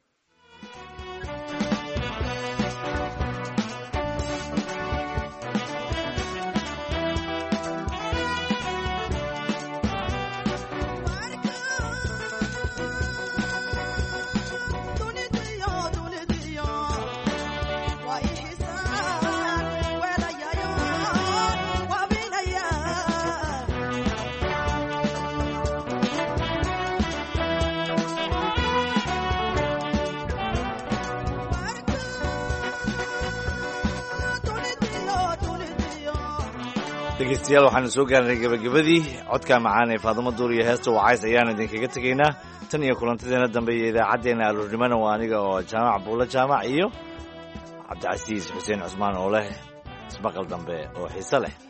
Speaker 3: dhegeystayaal, waxaanu soo gaarnay gabagabadii codka macaan ee faadumo duur iyo heesta wacays ayaan idinkaga tegaynaa. tan iyo kulantadeena dambe iyo idaacaddeenna aluurnimana waa aniga oo jaamac buulo jaamac iyo cabdicasiis xuseen cusmaan oo leh ismaqal dambe oo xiise leh.